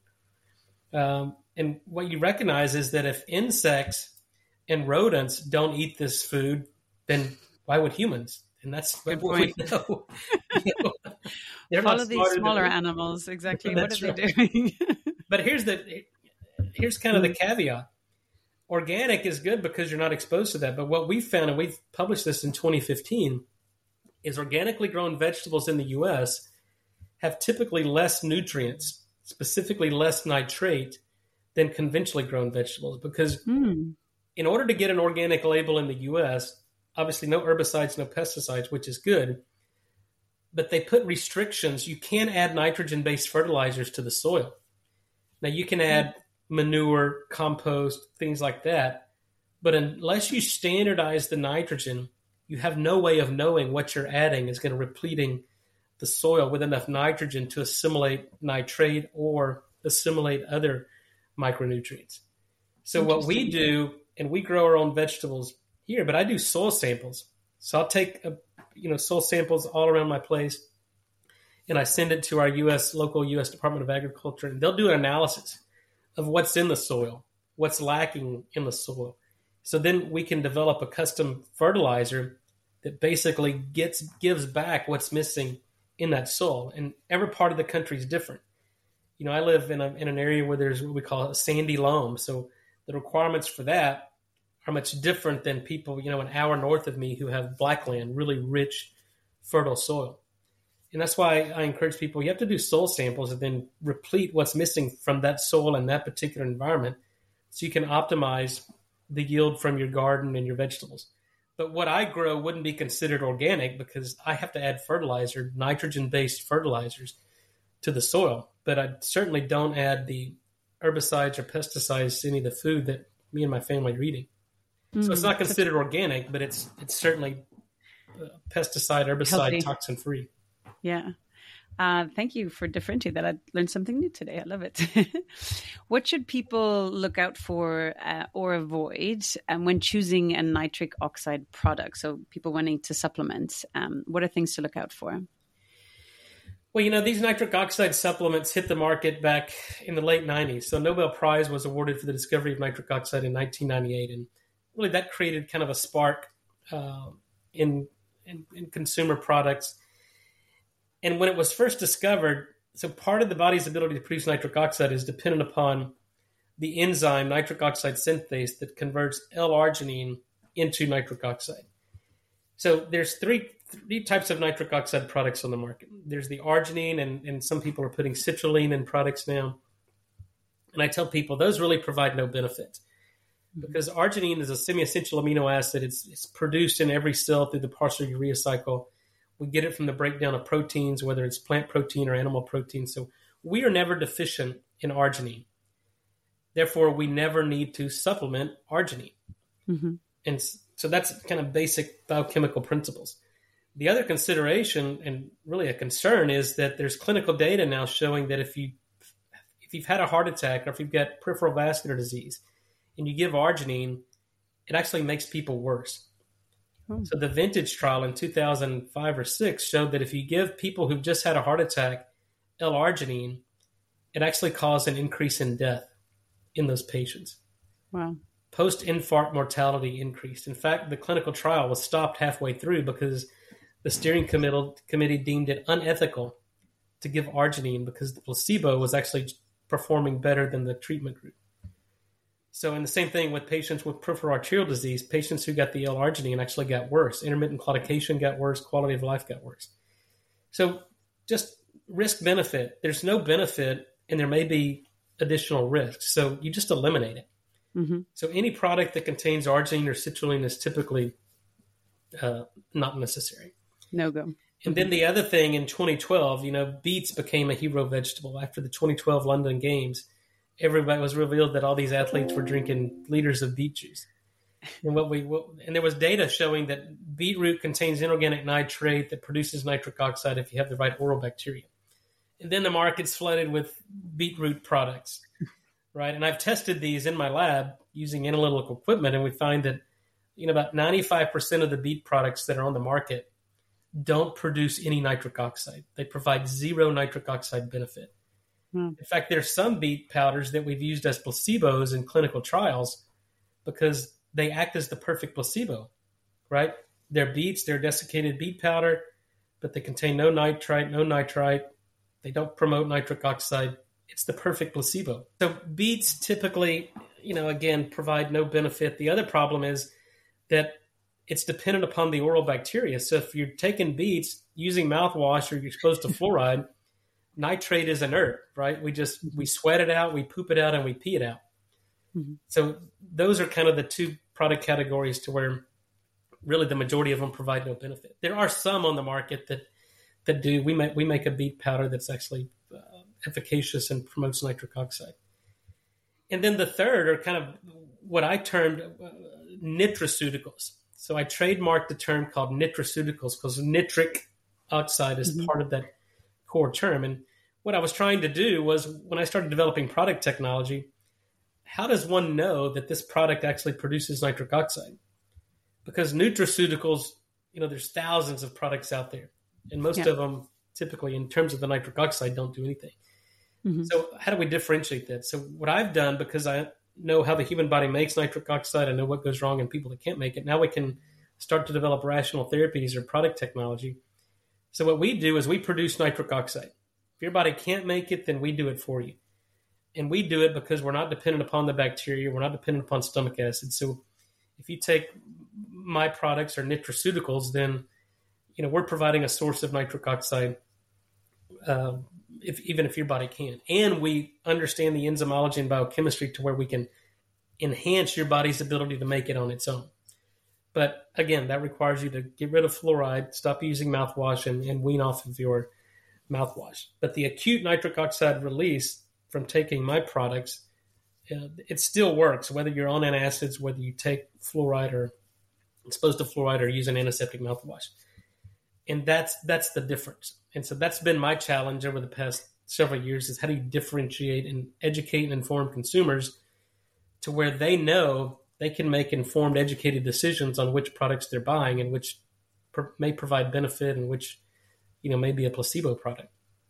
Um, and what you recognize is that if insects and rodents don't eat this food, then why would humans? And that's what we know. You know they're Follow these smaller animals. Exactly. What are they right. doing? But here's the here's kind of the caveat. Organic is good because you're not exposed to that. But what we found, and we've published this in twenty fifteen, is organically grown vegetables in the U S have typically less nutrients, specifically less nitrate, than conventionally grown vegetables. Because mm. in order to get an organic label in the U S, obviously no herbicides, no pesticides, which is good, but they put restrictions. You can add nitrogen-based fertilizers to the soil. Now, you can add manure, compost, things like that, but unless you standardize the nitrogen, you have no way of knowing what you're adding is going to repleting the soil with enough nitrogen to assimilate nitrate or assimilate other micronutrients. So what we do, and we grow our own vegetables here, but I do soil samples. So I'll take a, you know soil samples all around my place, and I send it to our U S local U S Department of Agriculture, and they'll do an analysis of what's in the soil, what's lacking in the soil. So then we can develop a custom fertilizer that basically gets gives back what's missing in that soil. And every part of the country is different. You know, I live in a in an area where there's what we call a sandy loam, so the requirements for that are much different than people, you know, an hour north of me who have blackland, really rich, fertile soil. And that's why I encourage people, you have to do soil samples and then replete what's missing from that soil and that particular environment so you can optimize the yield from your garden and your vegetables. But what I grow wouldn't be considered organic because I have to add fertilizer, nitrogen-based fertilizers to the soil. But I certainly don't add the herbicides or pesticides to any of the food that me and my family are eating. Mm, so it's not considered organic, but it's it's certainly pesticide, herbicide, healthy. Toxin-free. Yeah. Uh, thank you for differentiating that. I learned something new today. I love it. What should people look out for uh, or avoid um, when choosing a nitric oxide product? So people wanting to supplement, um, what are things to look out for? Well, you know, these nitric oxide supplements hit the market back in the late nineties. So Nobel Prize was awarded for the discovery of nitric oxide in nineteen ninety-eight. And really that created kind of a spark uh, in, in, in consumer products. And when it was first discovered, so part of the body's ability to produce nitric oxide is dependent upon the enzyme nitric oxide synthase that converts L-arginine into nitric oxide. So there's three three types of nitric oxide products on the market. There's the arginine, and, and some people are putting citrulline in products now. And I tell people those really provide no benefit because arginine is a semi-essential amino acid. It's, it's produced in every cell through the partial urea cycle. We get it from the breakdown of proteins, whether it's plant protein or animal protein. So we are never deficient in arginine. Therefore, we never need to supplement arginine. Mm-hmm. And so that's kind of basic biochemical principles. The other consideration and really a concern is that there's clinical data now showing that if you if you've had a heart attack or if you've got peripheral vascular disease and you give arginine, it actually makes people worse. So the Vintage trial in two thousand five or six showed that if you give people who've just had a heart attack L-arginine, it actually caused an increase in death in those patients. Wow. Post-infarct mortality increased. In fact, the clinical trial was stopped halfway through because the steering committee, committee deemed it unethical to give arginine because the placebo was actually performing better than the treatment group. So, and the same thing with patients with peripheral arterial disease, patients who got the L-arginine actually got worse. Intermittent claudication got worse. Quality of life got worse. So just risk benefit. There's no benefit and there may be additional risks. So you just eliminate it. Mm-hmm. So any product that contains arginine or citrulline is typically uh, not necessary. No go. And mm-hmm. then the other thing in twenty twelve, you know, beets became a hero vegetable after the twenty twelve London Games. Everybody was revealed that all these athletes were drinking liters of beet juice. And what we what, and there was data showing that beetroot contains inorganic nitrate that produces nitric oxide if you have the right oral bacteria. And then the market's flooded with beetroot products, right? And I've tested these in my lab using analytical equipment, and we find that you know about ninety-five percent of the beet products that are on the market don't produce any nitric oxide. They provide zero nitric oxide benefit. In fact, there's some beet powders that we've used as placebos in clinical trials because they act as the perfect placebo, right? They're beets, they're desiccated beet powder, but they contain no nitrite, no nitrite. They don't promote nitric oxide. It's the perfect placebo. So beets typically, you know, again, provide no benefit. The other problem is that it's dependent upon the oral bacteria. So if you're taking beets using mouthwash or you're exposed to fluoride, nitrate is inert, right? We just, we sweat it out, we poop it out, and we pee it out. Mm-hmm. So those are kind of the two product categories to where really the majority of them provide no benefit. There are some on the market that, that do. We make, we make a beet powder that's actually uh, efficacious and promotes nitric oxide. And then the third are kind of what I termed uh, nitraceuticals. So I trademarked the term called nitraceuticals because nitric oxide is mm-hmm. part of that core term. And what I was trying to do was when I started developing product technology, how does one know that this product actually produces nitric oxide? Because nutraceuticals, you know, there's thousands of products out there, and most yeah. of them typically in terms of the nitric oxide don't do anything. Mm-hmm. So how do we differentiate that? So what I've done, because I know how the human body makes nitric oxide, I know what goes wrong in people that can't make it. Now we can start to develop rational therapies or product technology. So what we do is we produce nitric oxide. If your body can't make it, then we do it for you. And we do it because we're not dependent upon the bacteria. We're not dependent upon stomach acid. So if you take my products or nutraceuticals, then you know we're providing a source of nitric oxide uh, if, even if your body can. And we understand the enzymology and biochemistry to where we can enhance your body's ability to make it on its own. But again, that requires you to get rid of fluoride, stop using mouthwash, and, and wean off of your mouthwash. But the acute nitric oxide release from taking my products, uh, it still works, whether you're on antacids, whether you take fluoride or exposed to fluoride or use an antiseptic mouthwash. And that's that's the difference. And so that's been my challenge over the past several years, is how do you differentiate and educate and inform consumers to where they know they can make informed, educated decisions on which products they're buying and which per- may provide benefit and which, you know, may be a placebo product.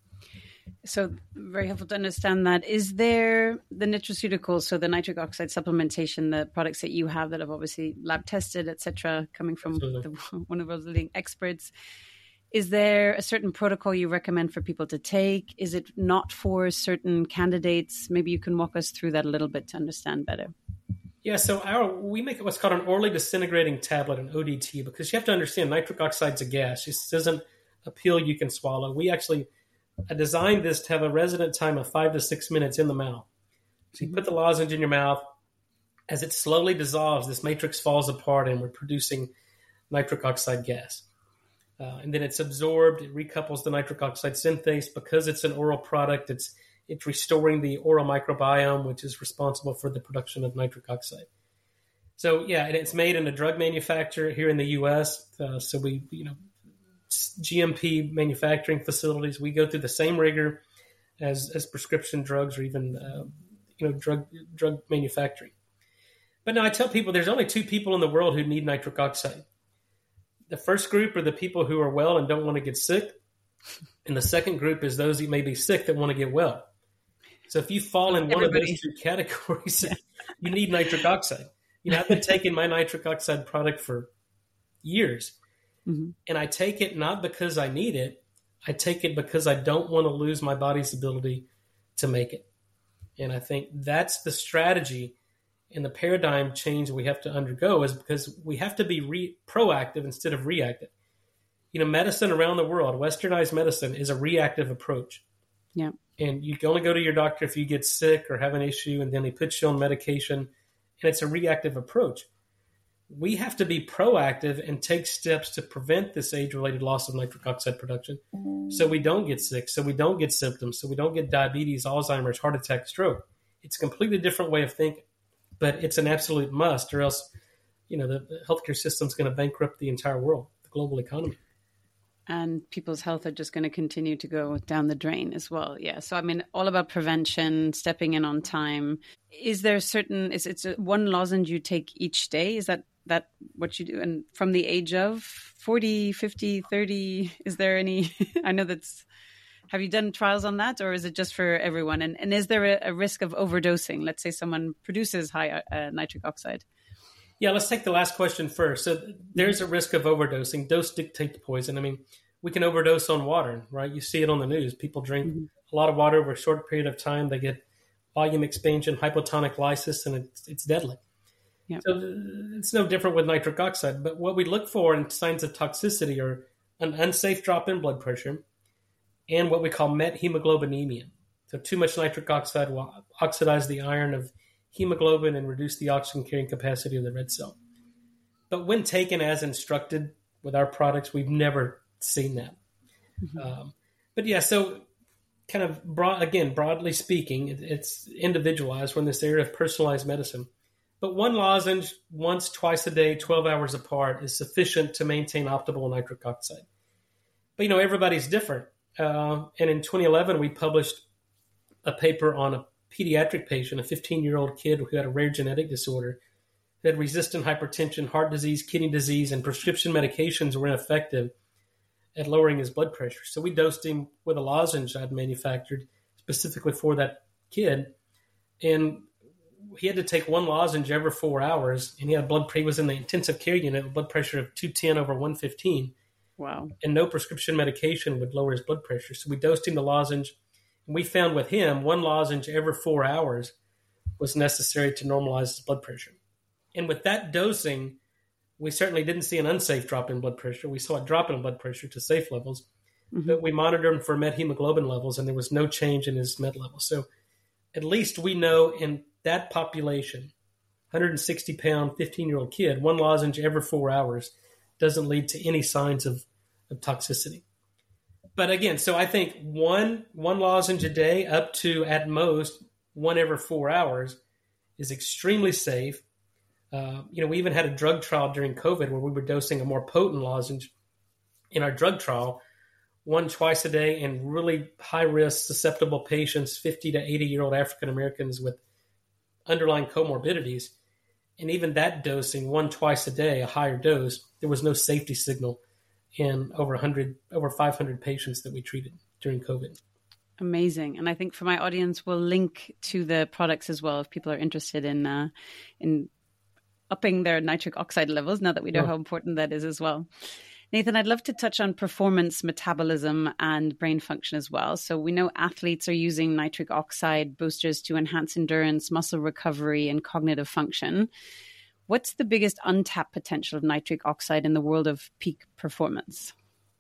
So very helpful to understand that. Is there the nutraceuticals, so the nitric oxide supplementation, the products that you have that have obviously lab tested, et cetera, coming from the, one of those leading experts, is there a certain protocol you recommend for people to take? Is it not for certain candidates? Maybe you can walk us through that a little bit to understand better. Yeah, so our we make what's called an orally disintegrating tablet, an O D T, because you have to understand nitric oxide's a gas. This isn't a pill you can swallow. We actually I designed this to have a resident time of five to six minutes in the mouth. So you put the lozenge in your mouth. As it slowly dissolves, this matrix falls apart and we're producing nitric oxide gas. Uh, and then it's absorbed. It recouples the nitric oxide synthase. Because it's an oral product, it's it's restoring the oral microbiome, which is responsible for the production of nitric oxide. So, yeah, and it's made in a drug manufacturer here in the U S. Uh, so we, you know, G M P manufacturing facilities. We go through the same rigor as as prescription drugs or even uh, you know drug drug manufacturing. But now I tell people there's only two people in the world who need nitric oxide. The first group are the people who are well and don't want to get sick, and the second group is those who may be sick that want to get well. So if you fall in one Everybody. of those two categories, you need nitric oxide. You know, I've been taking my nitric oxide product for years. Mm-hmm. And I take it not because I need it. I take it because I don't want to lose my body's ability to make it. And I think that's the strategy and the paradigm change we have to undergo, is because we have to be re- proactive instead of reactive. You know, medicine around the world, westernized medicine, is a reactive approach. Yeah. And you can only go to your doctor if you get sick or have an issue, and then they put you on medication. And it's a reactive approach. We have to be proactive and take steps to prevent this age-related loss of nitric oxide production so we don't get sick, so we don't get symptoms, so we don't get diabetes, Alzheimer's, heart attack, stroke. It's a completely different way of thinking, but it's an absolute must, or else, you know, the, the healthcare system is going to bankrupt the entire world, the global economy. And people's health are just going to continue to go down the drain as well. Yeah. So, I mean, all about prevention, stepping in on time. Is there certain, is it one lozenge you take each day? Is that that what you do? And from the age of forty, fifty, thirty, is there any, I know that's, have you done trials on that, or is it just for everyone? And, and is there a, a risk of overdosing? Let's say someone produces high uh, nitric oxide. Yeah, let's take the last question first. So there's a risk of overdosing. Dose dictates poison. I mean, we can overdose on water, right? You see it on the news. People drink mm-hmm. a lot of water over a short period of time. They get volume expansion, hypotonic lysis, and it's, it's deadly. Yep. So it's no different with nitric oxide. But what we look for in signs of toxicity are an unsafe drop in blood pressure and what we call methemoglobinemia. So too much nitric oxide will oxidize the iron of hemoglobin and reduce the oxygen carrying capacity of the red cell. But when taken as instructed with our products, we've never seen that. Mm-hmm. Um, but yeah, so kind of broad, again, broadly speaking, it, it's individualized. We're in this area of personalized medicine. But one lozenge once, twice a day, twelve hours apart is sufficient to maintain optimal nitric oxide. But, you know, everybody's different. Uh, and in twenty eleven, we published a paper on a pediatric patient, a fifteen-year-old kid who had a rare genetic disorder, who had resistant hypertension, heart disease, kidney disease, and prescription medications were ineffective at lowering his blood pressure. So we dosed him with a lozenge I'd manufactured specifically for that kid. And he had to take one lozenge every four hours, and he had blood. He was in the intensive care unit, a blood pressure of two ten over one fifteen. Wow! And no prescription medication would lower his blood pressure. So we dosed him the lozenge, and we found with him one lozenge every four hours was necessary to normalize his blood pressure. And with that dosing, we certainly didn't see an unsafe drop in blood pressure. We saw a drop in blood pressure to safe levels, Mm-hmm. But we monitored him for methemoglobin levels, and there was no change in his med level. So at least we know in that population, one hundred sixty pound, fifteen-year-old kid, one lozenge every four hours doesn't lead to any signs of, of toxicity. But again, so I think one one lozenge a day up to, at most, one every four hours is extremely safe. Uh, you know, we even had a drug trial during COVID where we were dosing a more potent lozenge in our drug trial, one twice a day in really high-risk, susceptible patients, fifty to eighty-year-old African-Americans with underlying comorbidities. And even that dosing, one twice a day, a higher dose, there was no safety signal in over one hundred, over five hundred patients that we treated during COVID. Amazing. And I think for my audience, we'll link to the products as well if people are interested in uh, in upping their nitric oxide levels, now that we know yeah. how important that is as well. Nathan, I'd love to touch on performance, metabolism, and brain function as well. So we know athletes are using nitric oxide boosters to enhance endurance, muscle recovery, and cognitive function. What's the biggest untapped potential of nitric oxide in the world of peak performance?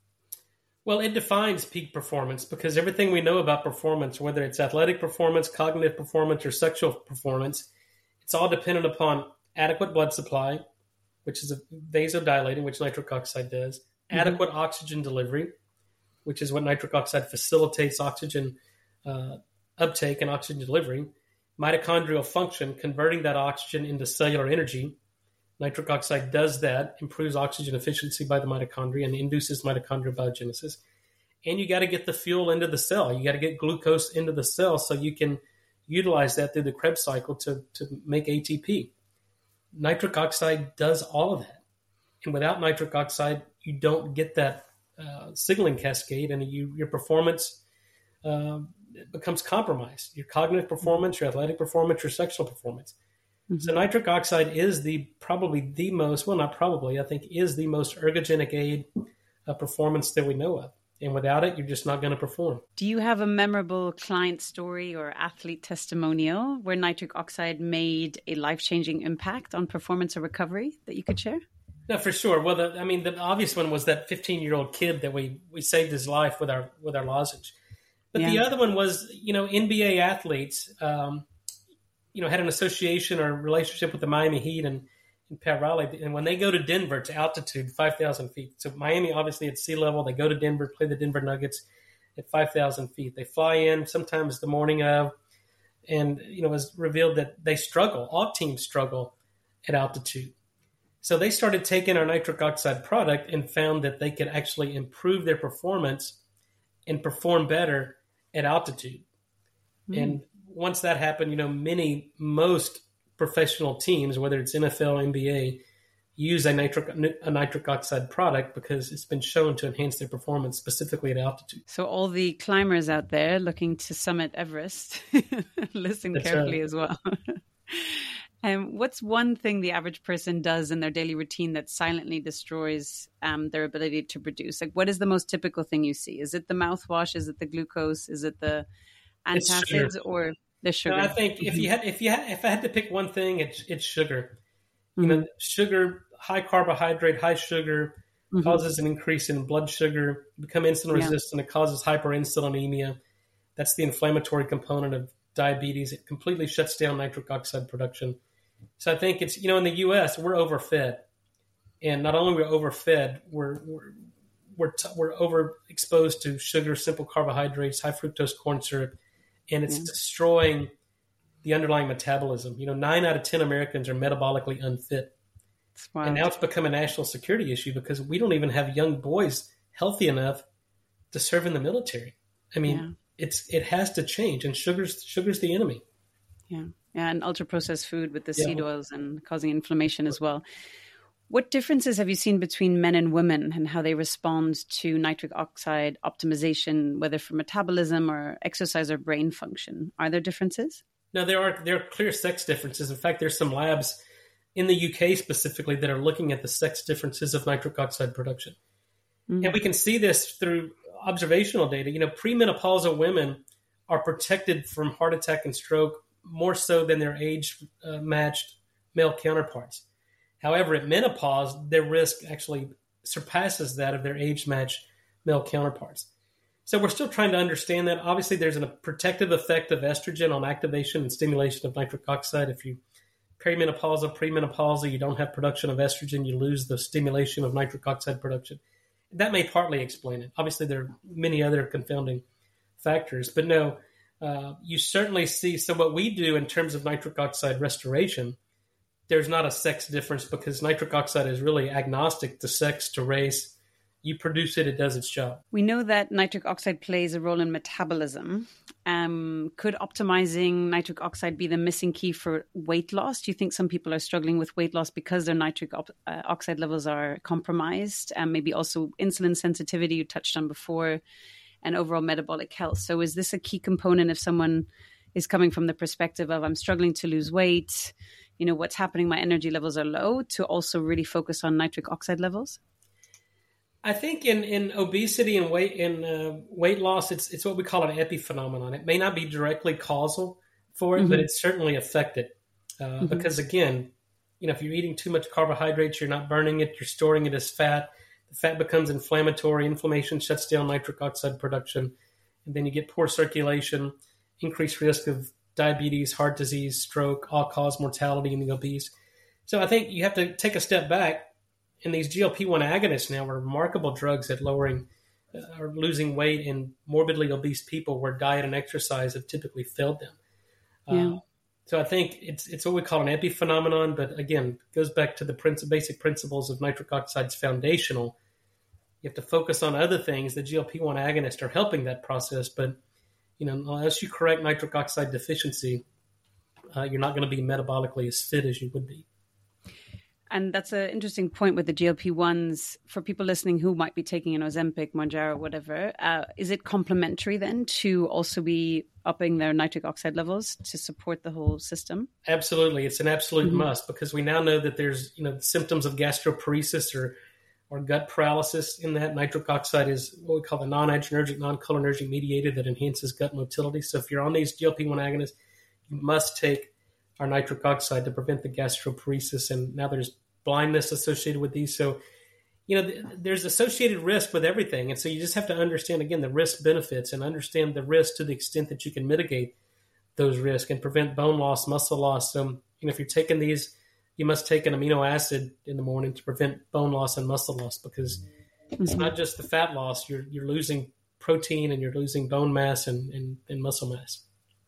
Well, it defines peak performance because everything we know about performance, whether it's athletic performance, cognitive performance, or sexual performance, it's all dependent upon adequate blood supply, which is a vasodilating, which nitric oxide does, mm-hmm. adequate oxygen delivery, which is what nitric oxide facilitates oxygen uh, uptake and oxygen delivery, mitochondrial function, converting that oxygen into cellular energy. Nitric oxide does that, improves oxygen efficiency by the mitochondria and induces mitochondrial biogenesis. And you got to get the fuel into the cell. You got to get glucose into the cell so you can utilize that through the Krebs cycle to, to make A T P. Nitric oxide does all of that. And without nitric oxide, you don't get that uh, signaling cascade, and you, your performance uh, becomes compromised. Your cognitive performance, your athletic performance, your sexual performance. Mm-hmm. So nitric oxide is the probably the most, well, not probably, I think is the most ergogenic aid uh, performance that we know of. And without it, you're just not going to perform. Do you have a memorable client story or athlete testimonial where nitric oxide made a life-changing impact on performance or recovery that you could share? No, for sure. Well, the, I mean, the obvious one was that fifteen-year-old kid that we we saved his life with our with our lozenge. But yeah. the other one was, you know, N B A athletes, um, you know, had an association or relationship with the Miami Heat and Pat Riley, and when they go to Denver to altitude, five thousand feet. So Miami, obviously at sea level, they go to Denver, play the Denver Nuggets at five thousand feet. They fly in sometimes the morning of, and, you know, it was revealed that they struggle. All teams struggle at altitude. So they started taking our nitric oxide product and found that they could actually improve their performance and perform better at altitude. Mm. And once that happened, you know, many, most professional teams, whether it's N F L, N B A, use a nitric a nitric oxide product because it's been shown to enhance their performance specifically at altitude. So all the climbers out there looking to summit Everest, listen That's carefully right. as well. Um, what's one thing the average person does in their daily routine that silently destroys um, their ability to produce? Like, what is the most typical thing you see? Is it the mouthwash? Is it the glucose? Is it the antacids or the sugar? No, I think if you had, if you had, if I had to pick one thing, it's it's sugar. You mm-hmm. know, sugar, high carbohydrate, high sugar mm-hmm. causes an increase in blood sugar. You become insulin yeah. resistant. It causes hyperinsulinemia. That's the inflammatory component of diabetes. It completely shuts down nitric oxide production. So I think it's, you know, in the U S, we're overfed. And not only are we overfed, we're we're we're, t- we're overexposed to sugar, simple carbohydrates, high fructose corn syrup, and it's yeah. destroying the underlying metabolism. You know, nine out of ten Americans are metabolically unfit. And now it's become a national security issue because we don't even have young boys healthy enough to serve in the military. I mean, yeah. it's it has to change, and sugar's sugar's the enemy. Yeah. Yeah, and ultra-processed food with the yeah. seed oils and causing inflammation as well. What differences have you seen between men and women and how they respond to nitric oxide optimization, whether for metabolism or exercise or brain function? Are there differences? No, there are there are clear sex differences. In fact, there's some labs in the U K specifically that are looking at the sex differences of nitric oxide production. Mm-hmm. And we can see this through observational data. You know, premenopausal women are protected from heart attack and stroke more so than their age-matched uh, male counterparts. However, at menopause, their risk actually surpasses that of their age-matched male counterparts. So we're still trying to understand that. Obviously, there's a protective effect of estrogen on activation and stimulation of nitric oxide. If you perimenopausal, premenopausal, you don't have production of estrogen, you lose the stimulation of nitric oxide production. That may partly explain it. Obviously, there are many other confounding factors, but no, uh, you certainly see. So what we do in terms of nitric oxide restoration, there's not a sex difference because nitric oxide is really agnostic to sex, to race. You produce it, it does its job. We know that nitric oxide plays a role in metabolism. Um, could optimizing nitric oxide be the missing key for weight loss? Do you think some people are struggling with weight loss because their nitric op- uh, oxide levels are compromised? And maybe also insulin sensitivity you touched on before, and overall metabolic health. So is this a key component if someone is coming from the perspective of I'm struggling to lose weight, you know, what's happening, my energy levels are low, to also really focus on nitric oxide levels? I think in, in obesity and weight in uh, weight loss, it's it's what we call an epiphenomenon. It may not be directly causal for it, mm-hmm. but it's certainly affected. Uh, mm-hmm. Because again, you know, if you're eating too much carbohydrates, you're not burning it, you're storing it as fat. The fat becomes inflammatory. Inflammation shuts down nitric oxide production, and then you get poor circulation, increased risk of diabetes, heart disease, stroke, all-cause mortality in the obese. So I think you have to take a step back. And these G L P one agonists now are remarkable drugs at lowering uh, or losing weight in morbidly obese people where diet and exercise have typically failed them. Yeah. Uh, so I think it's it's what we call an epiphenomenon, but again, it goes back to the princ- basic principles of nitric oxide's foundational. You have to focus on other things. The G L P one agonists are helping that process, but you know, unless you correct nitric oxide deficiency, uh, you're not going to be metabolically as fit as you would be. And that's an interesting point with the G L P ones for people listening who might be taking an Ozempic, Mounjaro, whatever. Uh, is it complementary then to also be upping their nitric oxide levels to support the whole system? Absolutely. It's an absolute mm-hmm. must because we now know that there's, you know, symptoms of gastroparesis or, or gut paralysis in that. Nitric oxide is what we call the non-adrenergic, non-cholinergic mediator that enhances gut motility. So if you're on these G L P one agonists, you must take our nitric oxide to prevent the gastroparesis. And now there's blindness associated with these. So, you know, th- there's associated risk with everything. And so you just have to understand, again, the risk benefits and understand the risk to the extent that you can mitigate those risks and prevent bone loss, muscle loss. So, you know, if you're taking these, you must take an amino acid in the morning to prevent bone loss and muscle loss because mm-hmm. it's not just the fat loss. You're you're losing protein and you're losing bone mass and, and, and muscle mass.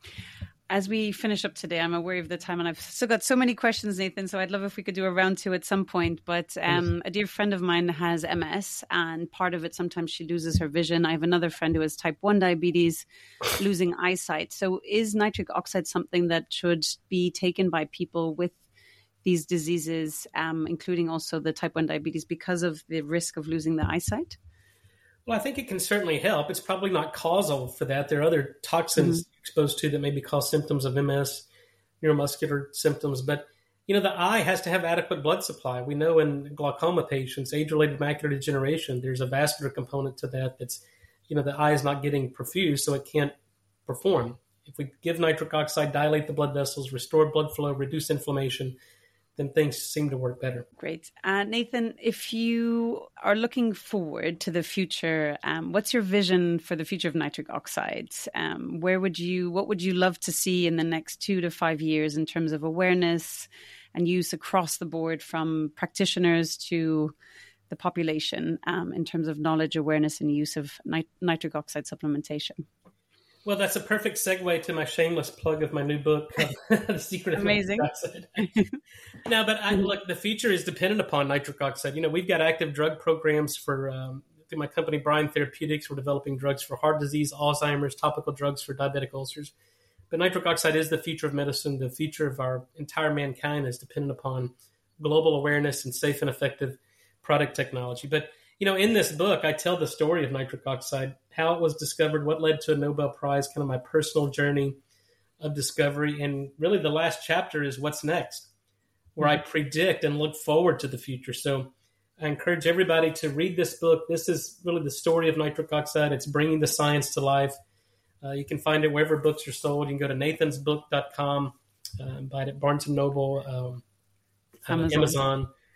As we finish up today, I'm aware of the time and I've still got so many questions, Nathan, so I'd love if we could do a round two at some point. But um, a dear friend of mine has M S and part of it, sometimes she loses her vision. I have another friend who has type one diabetes, losing eyesight. So is nitric oxide something that should be taken by people with these diseases, um, including also the type one diabetes, because of the risk of losing the eyesight? Well, I think it can certainly help. It's probably not causal for that. There are other toxins mm-hmm. exposed to that maybe cause symptoms of M S, neuromuscular symptoms. But, you know, the eye has to have adequate blood supply. We know in glaucoma patients, age-related macular degeneration, there's a vascular component to that that's, you know, the eye is not getting perfused, so it can't perform. If we give nitric oxide, dilate the blood vessels, restore blood flow, reduce inflammation, then things seem to work better. Great. Uh, Nathan, if you are looking forward to the future, um, what's your vision for the future of nitric oxides? Um, where would you, what would you love to see in the next two to five years in terms of awareness and use across the board from practitioners to the population um, in terms of knowledge, awareness, and use of nit- nitric oxide supplementation? Well, that's a perfect segue to my shameless plug of my new book, The Secret of Amazing. Nitric Oxide. No, but I, look, the future is dependent upon nitric oxide. You know, we've got active drug programs for, um, through my company, Bryan Therapeutics. We're developing drugs for heart disease, Alzheimer's, topical drugs for diabetic ulcers. But nitric oxide is the future of medicine. The future of our entire mankind is dependent upon global awareness and safe and effective product technology. But you know, in this book, I tell the story of nitric oxide, how it was discovered, what led to a Nobel Prize, kind of my personal journey of discovery. And really the last chapter is what's next, where I predict and look forward to the future. So I encourage everybody to read this book. This is really the story of nitric oxide. It's bringing the science to life. Uh, you can find it wherever books are sold. You can go to nathans book dot com, uh, buy it at Barnes and Noble, um, Amazon. Uh, Amazon.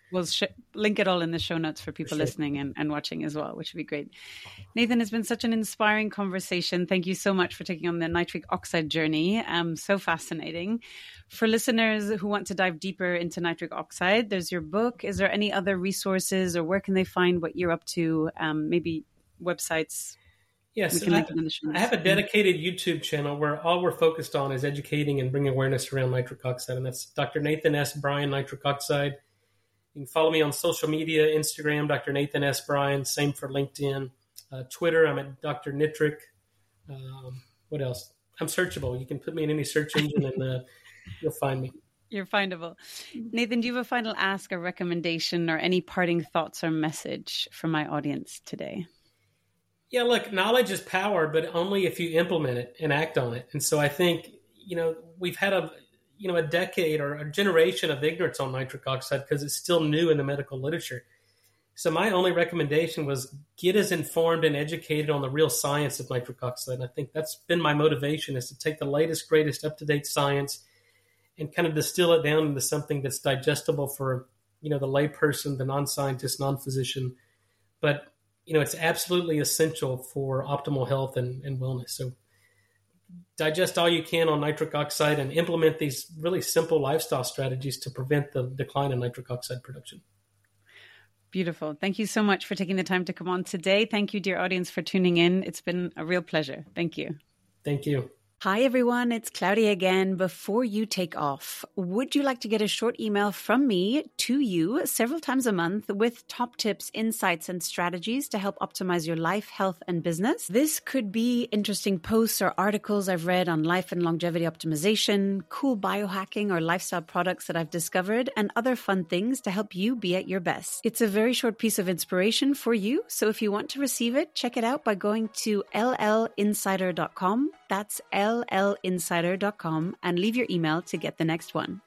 We'll sh- link it all in the show notes for people for sure. listening and, and watching as well, which would be great. Nathan, it's been such an inspiring conversation. Thank you so much for taking on the nitric oxide journey. Um, so fascinating. For listeners who want to dive deeper into nitric oxide, there's your book. Is there any other resources, or where can they find what you're up to? Um, maybe websites? Yes, I, I have a dedicated YouTube channel where all we're focused on is educating and bringing awareness around nitric oxide, and that's Doctor Nathan S. Bryan Nitric Oxide. You can follow me on social media, Instagram, Doctor Nathan S. Bryan, same for LinkedIn. Uh, Twitter, I'm at Doctor Nitric. Um, what else? I'm searchable. You can put me in any search engine and uh, you'll find me. You're findable. Nathan, do you have a final ask, a recommendation, or any parting thoughts or message for my audience today? Yeah, look, knowledge is power, but only if you implement it and act on it. And so I think, you know, we've had a, you know, a decade or a generation of ignorance on nitric oxide because it's still new in the medical literature. So my only recommendation was get as informed and educated on the real science of nitric oxide. And I think that's been my motivation, is to take the latest, greatest, up-to-date science and kind of distill it down into something that's digestible for, you know, the layperson, the non-scientist, non-physician. But you know, it's absolutely essential for optimal health and, and wellness. So digest all you can on nitric oxide and implement these really simple lifestyle strategies to prevent the decline in nitric oxide production. Beautiful. Thank you so much for taking the time to come on today. Thank you, dear audience, for tuning in. It's been a real pleasure. Thank you. Thank you. Hi, everyone. It's Claudia again. Before you take off, would you like to get a short email from me to you several times a month with top tips, insights, and strategies to help optimize your life, health, and business? This could be interesting posts or articles I've read on life and longevity optimization, cool biohacking or lifestyle products that I've discovered, and other fun things to help you be at your best. It's a very short piece of inspiration for you. So if you want to receive it, check it out by going to l l insider dot com. That's l l insider dot com and leave your email to get the next one.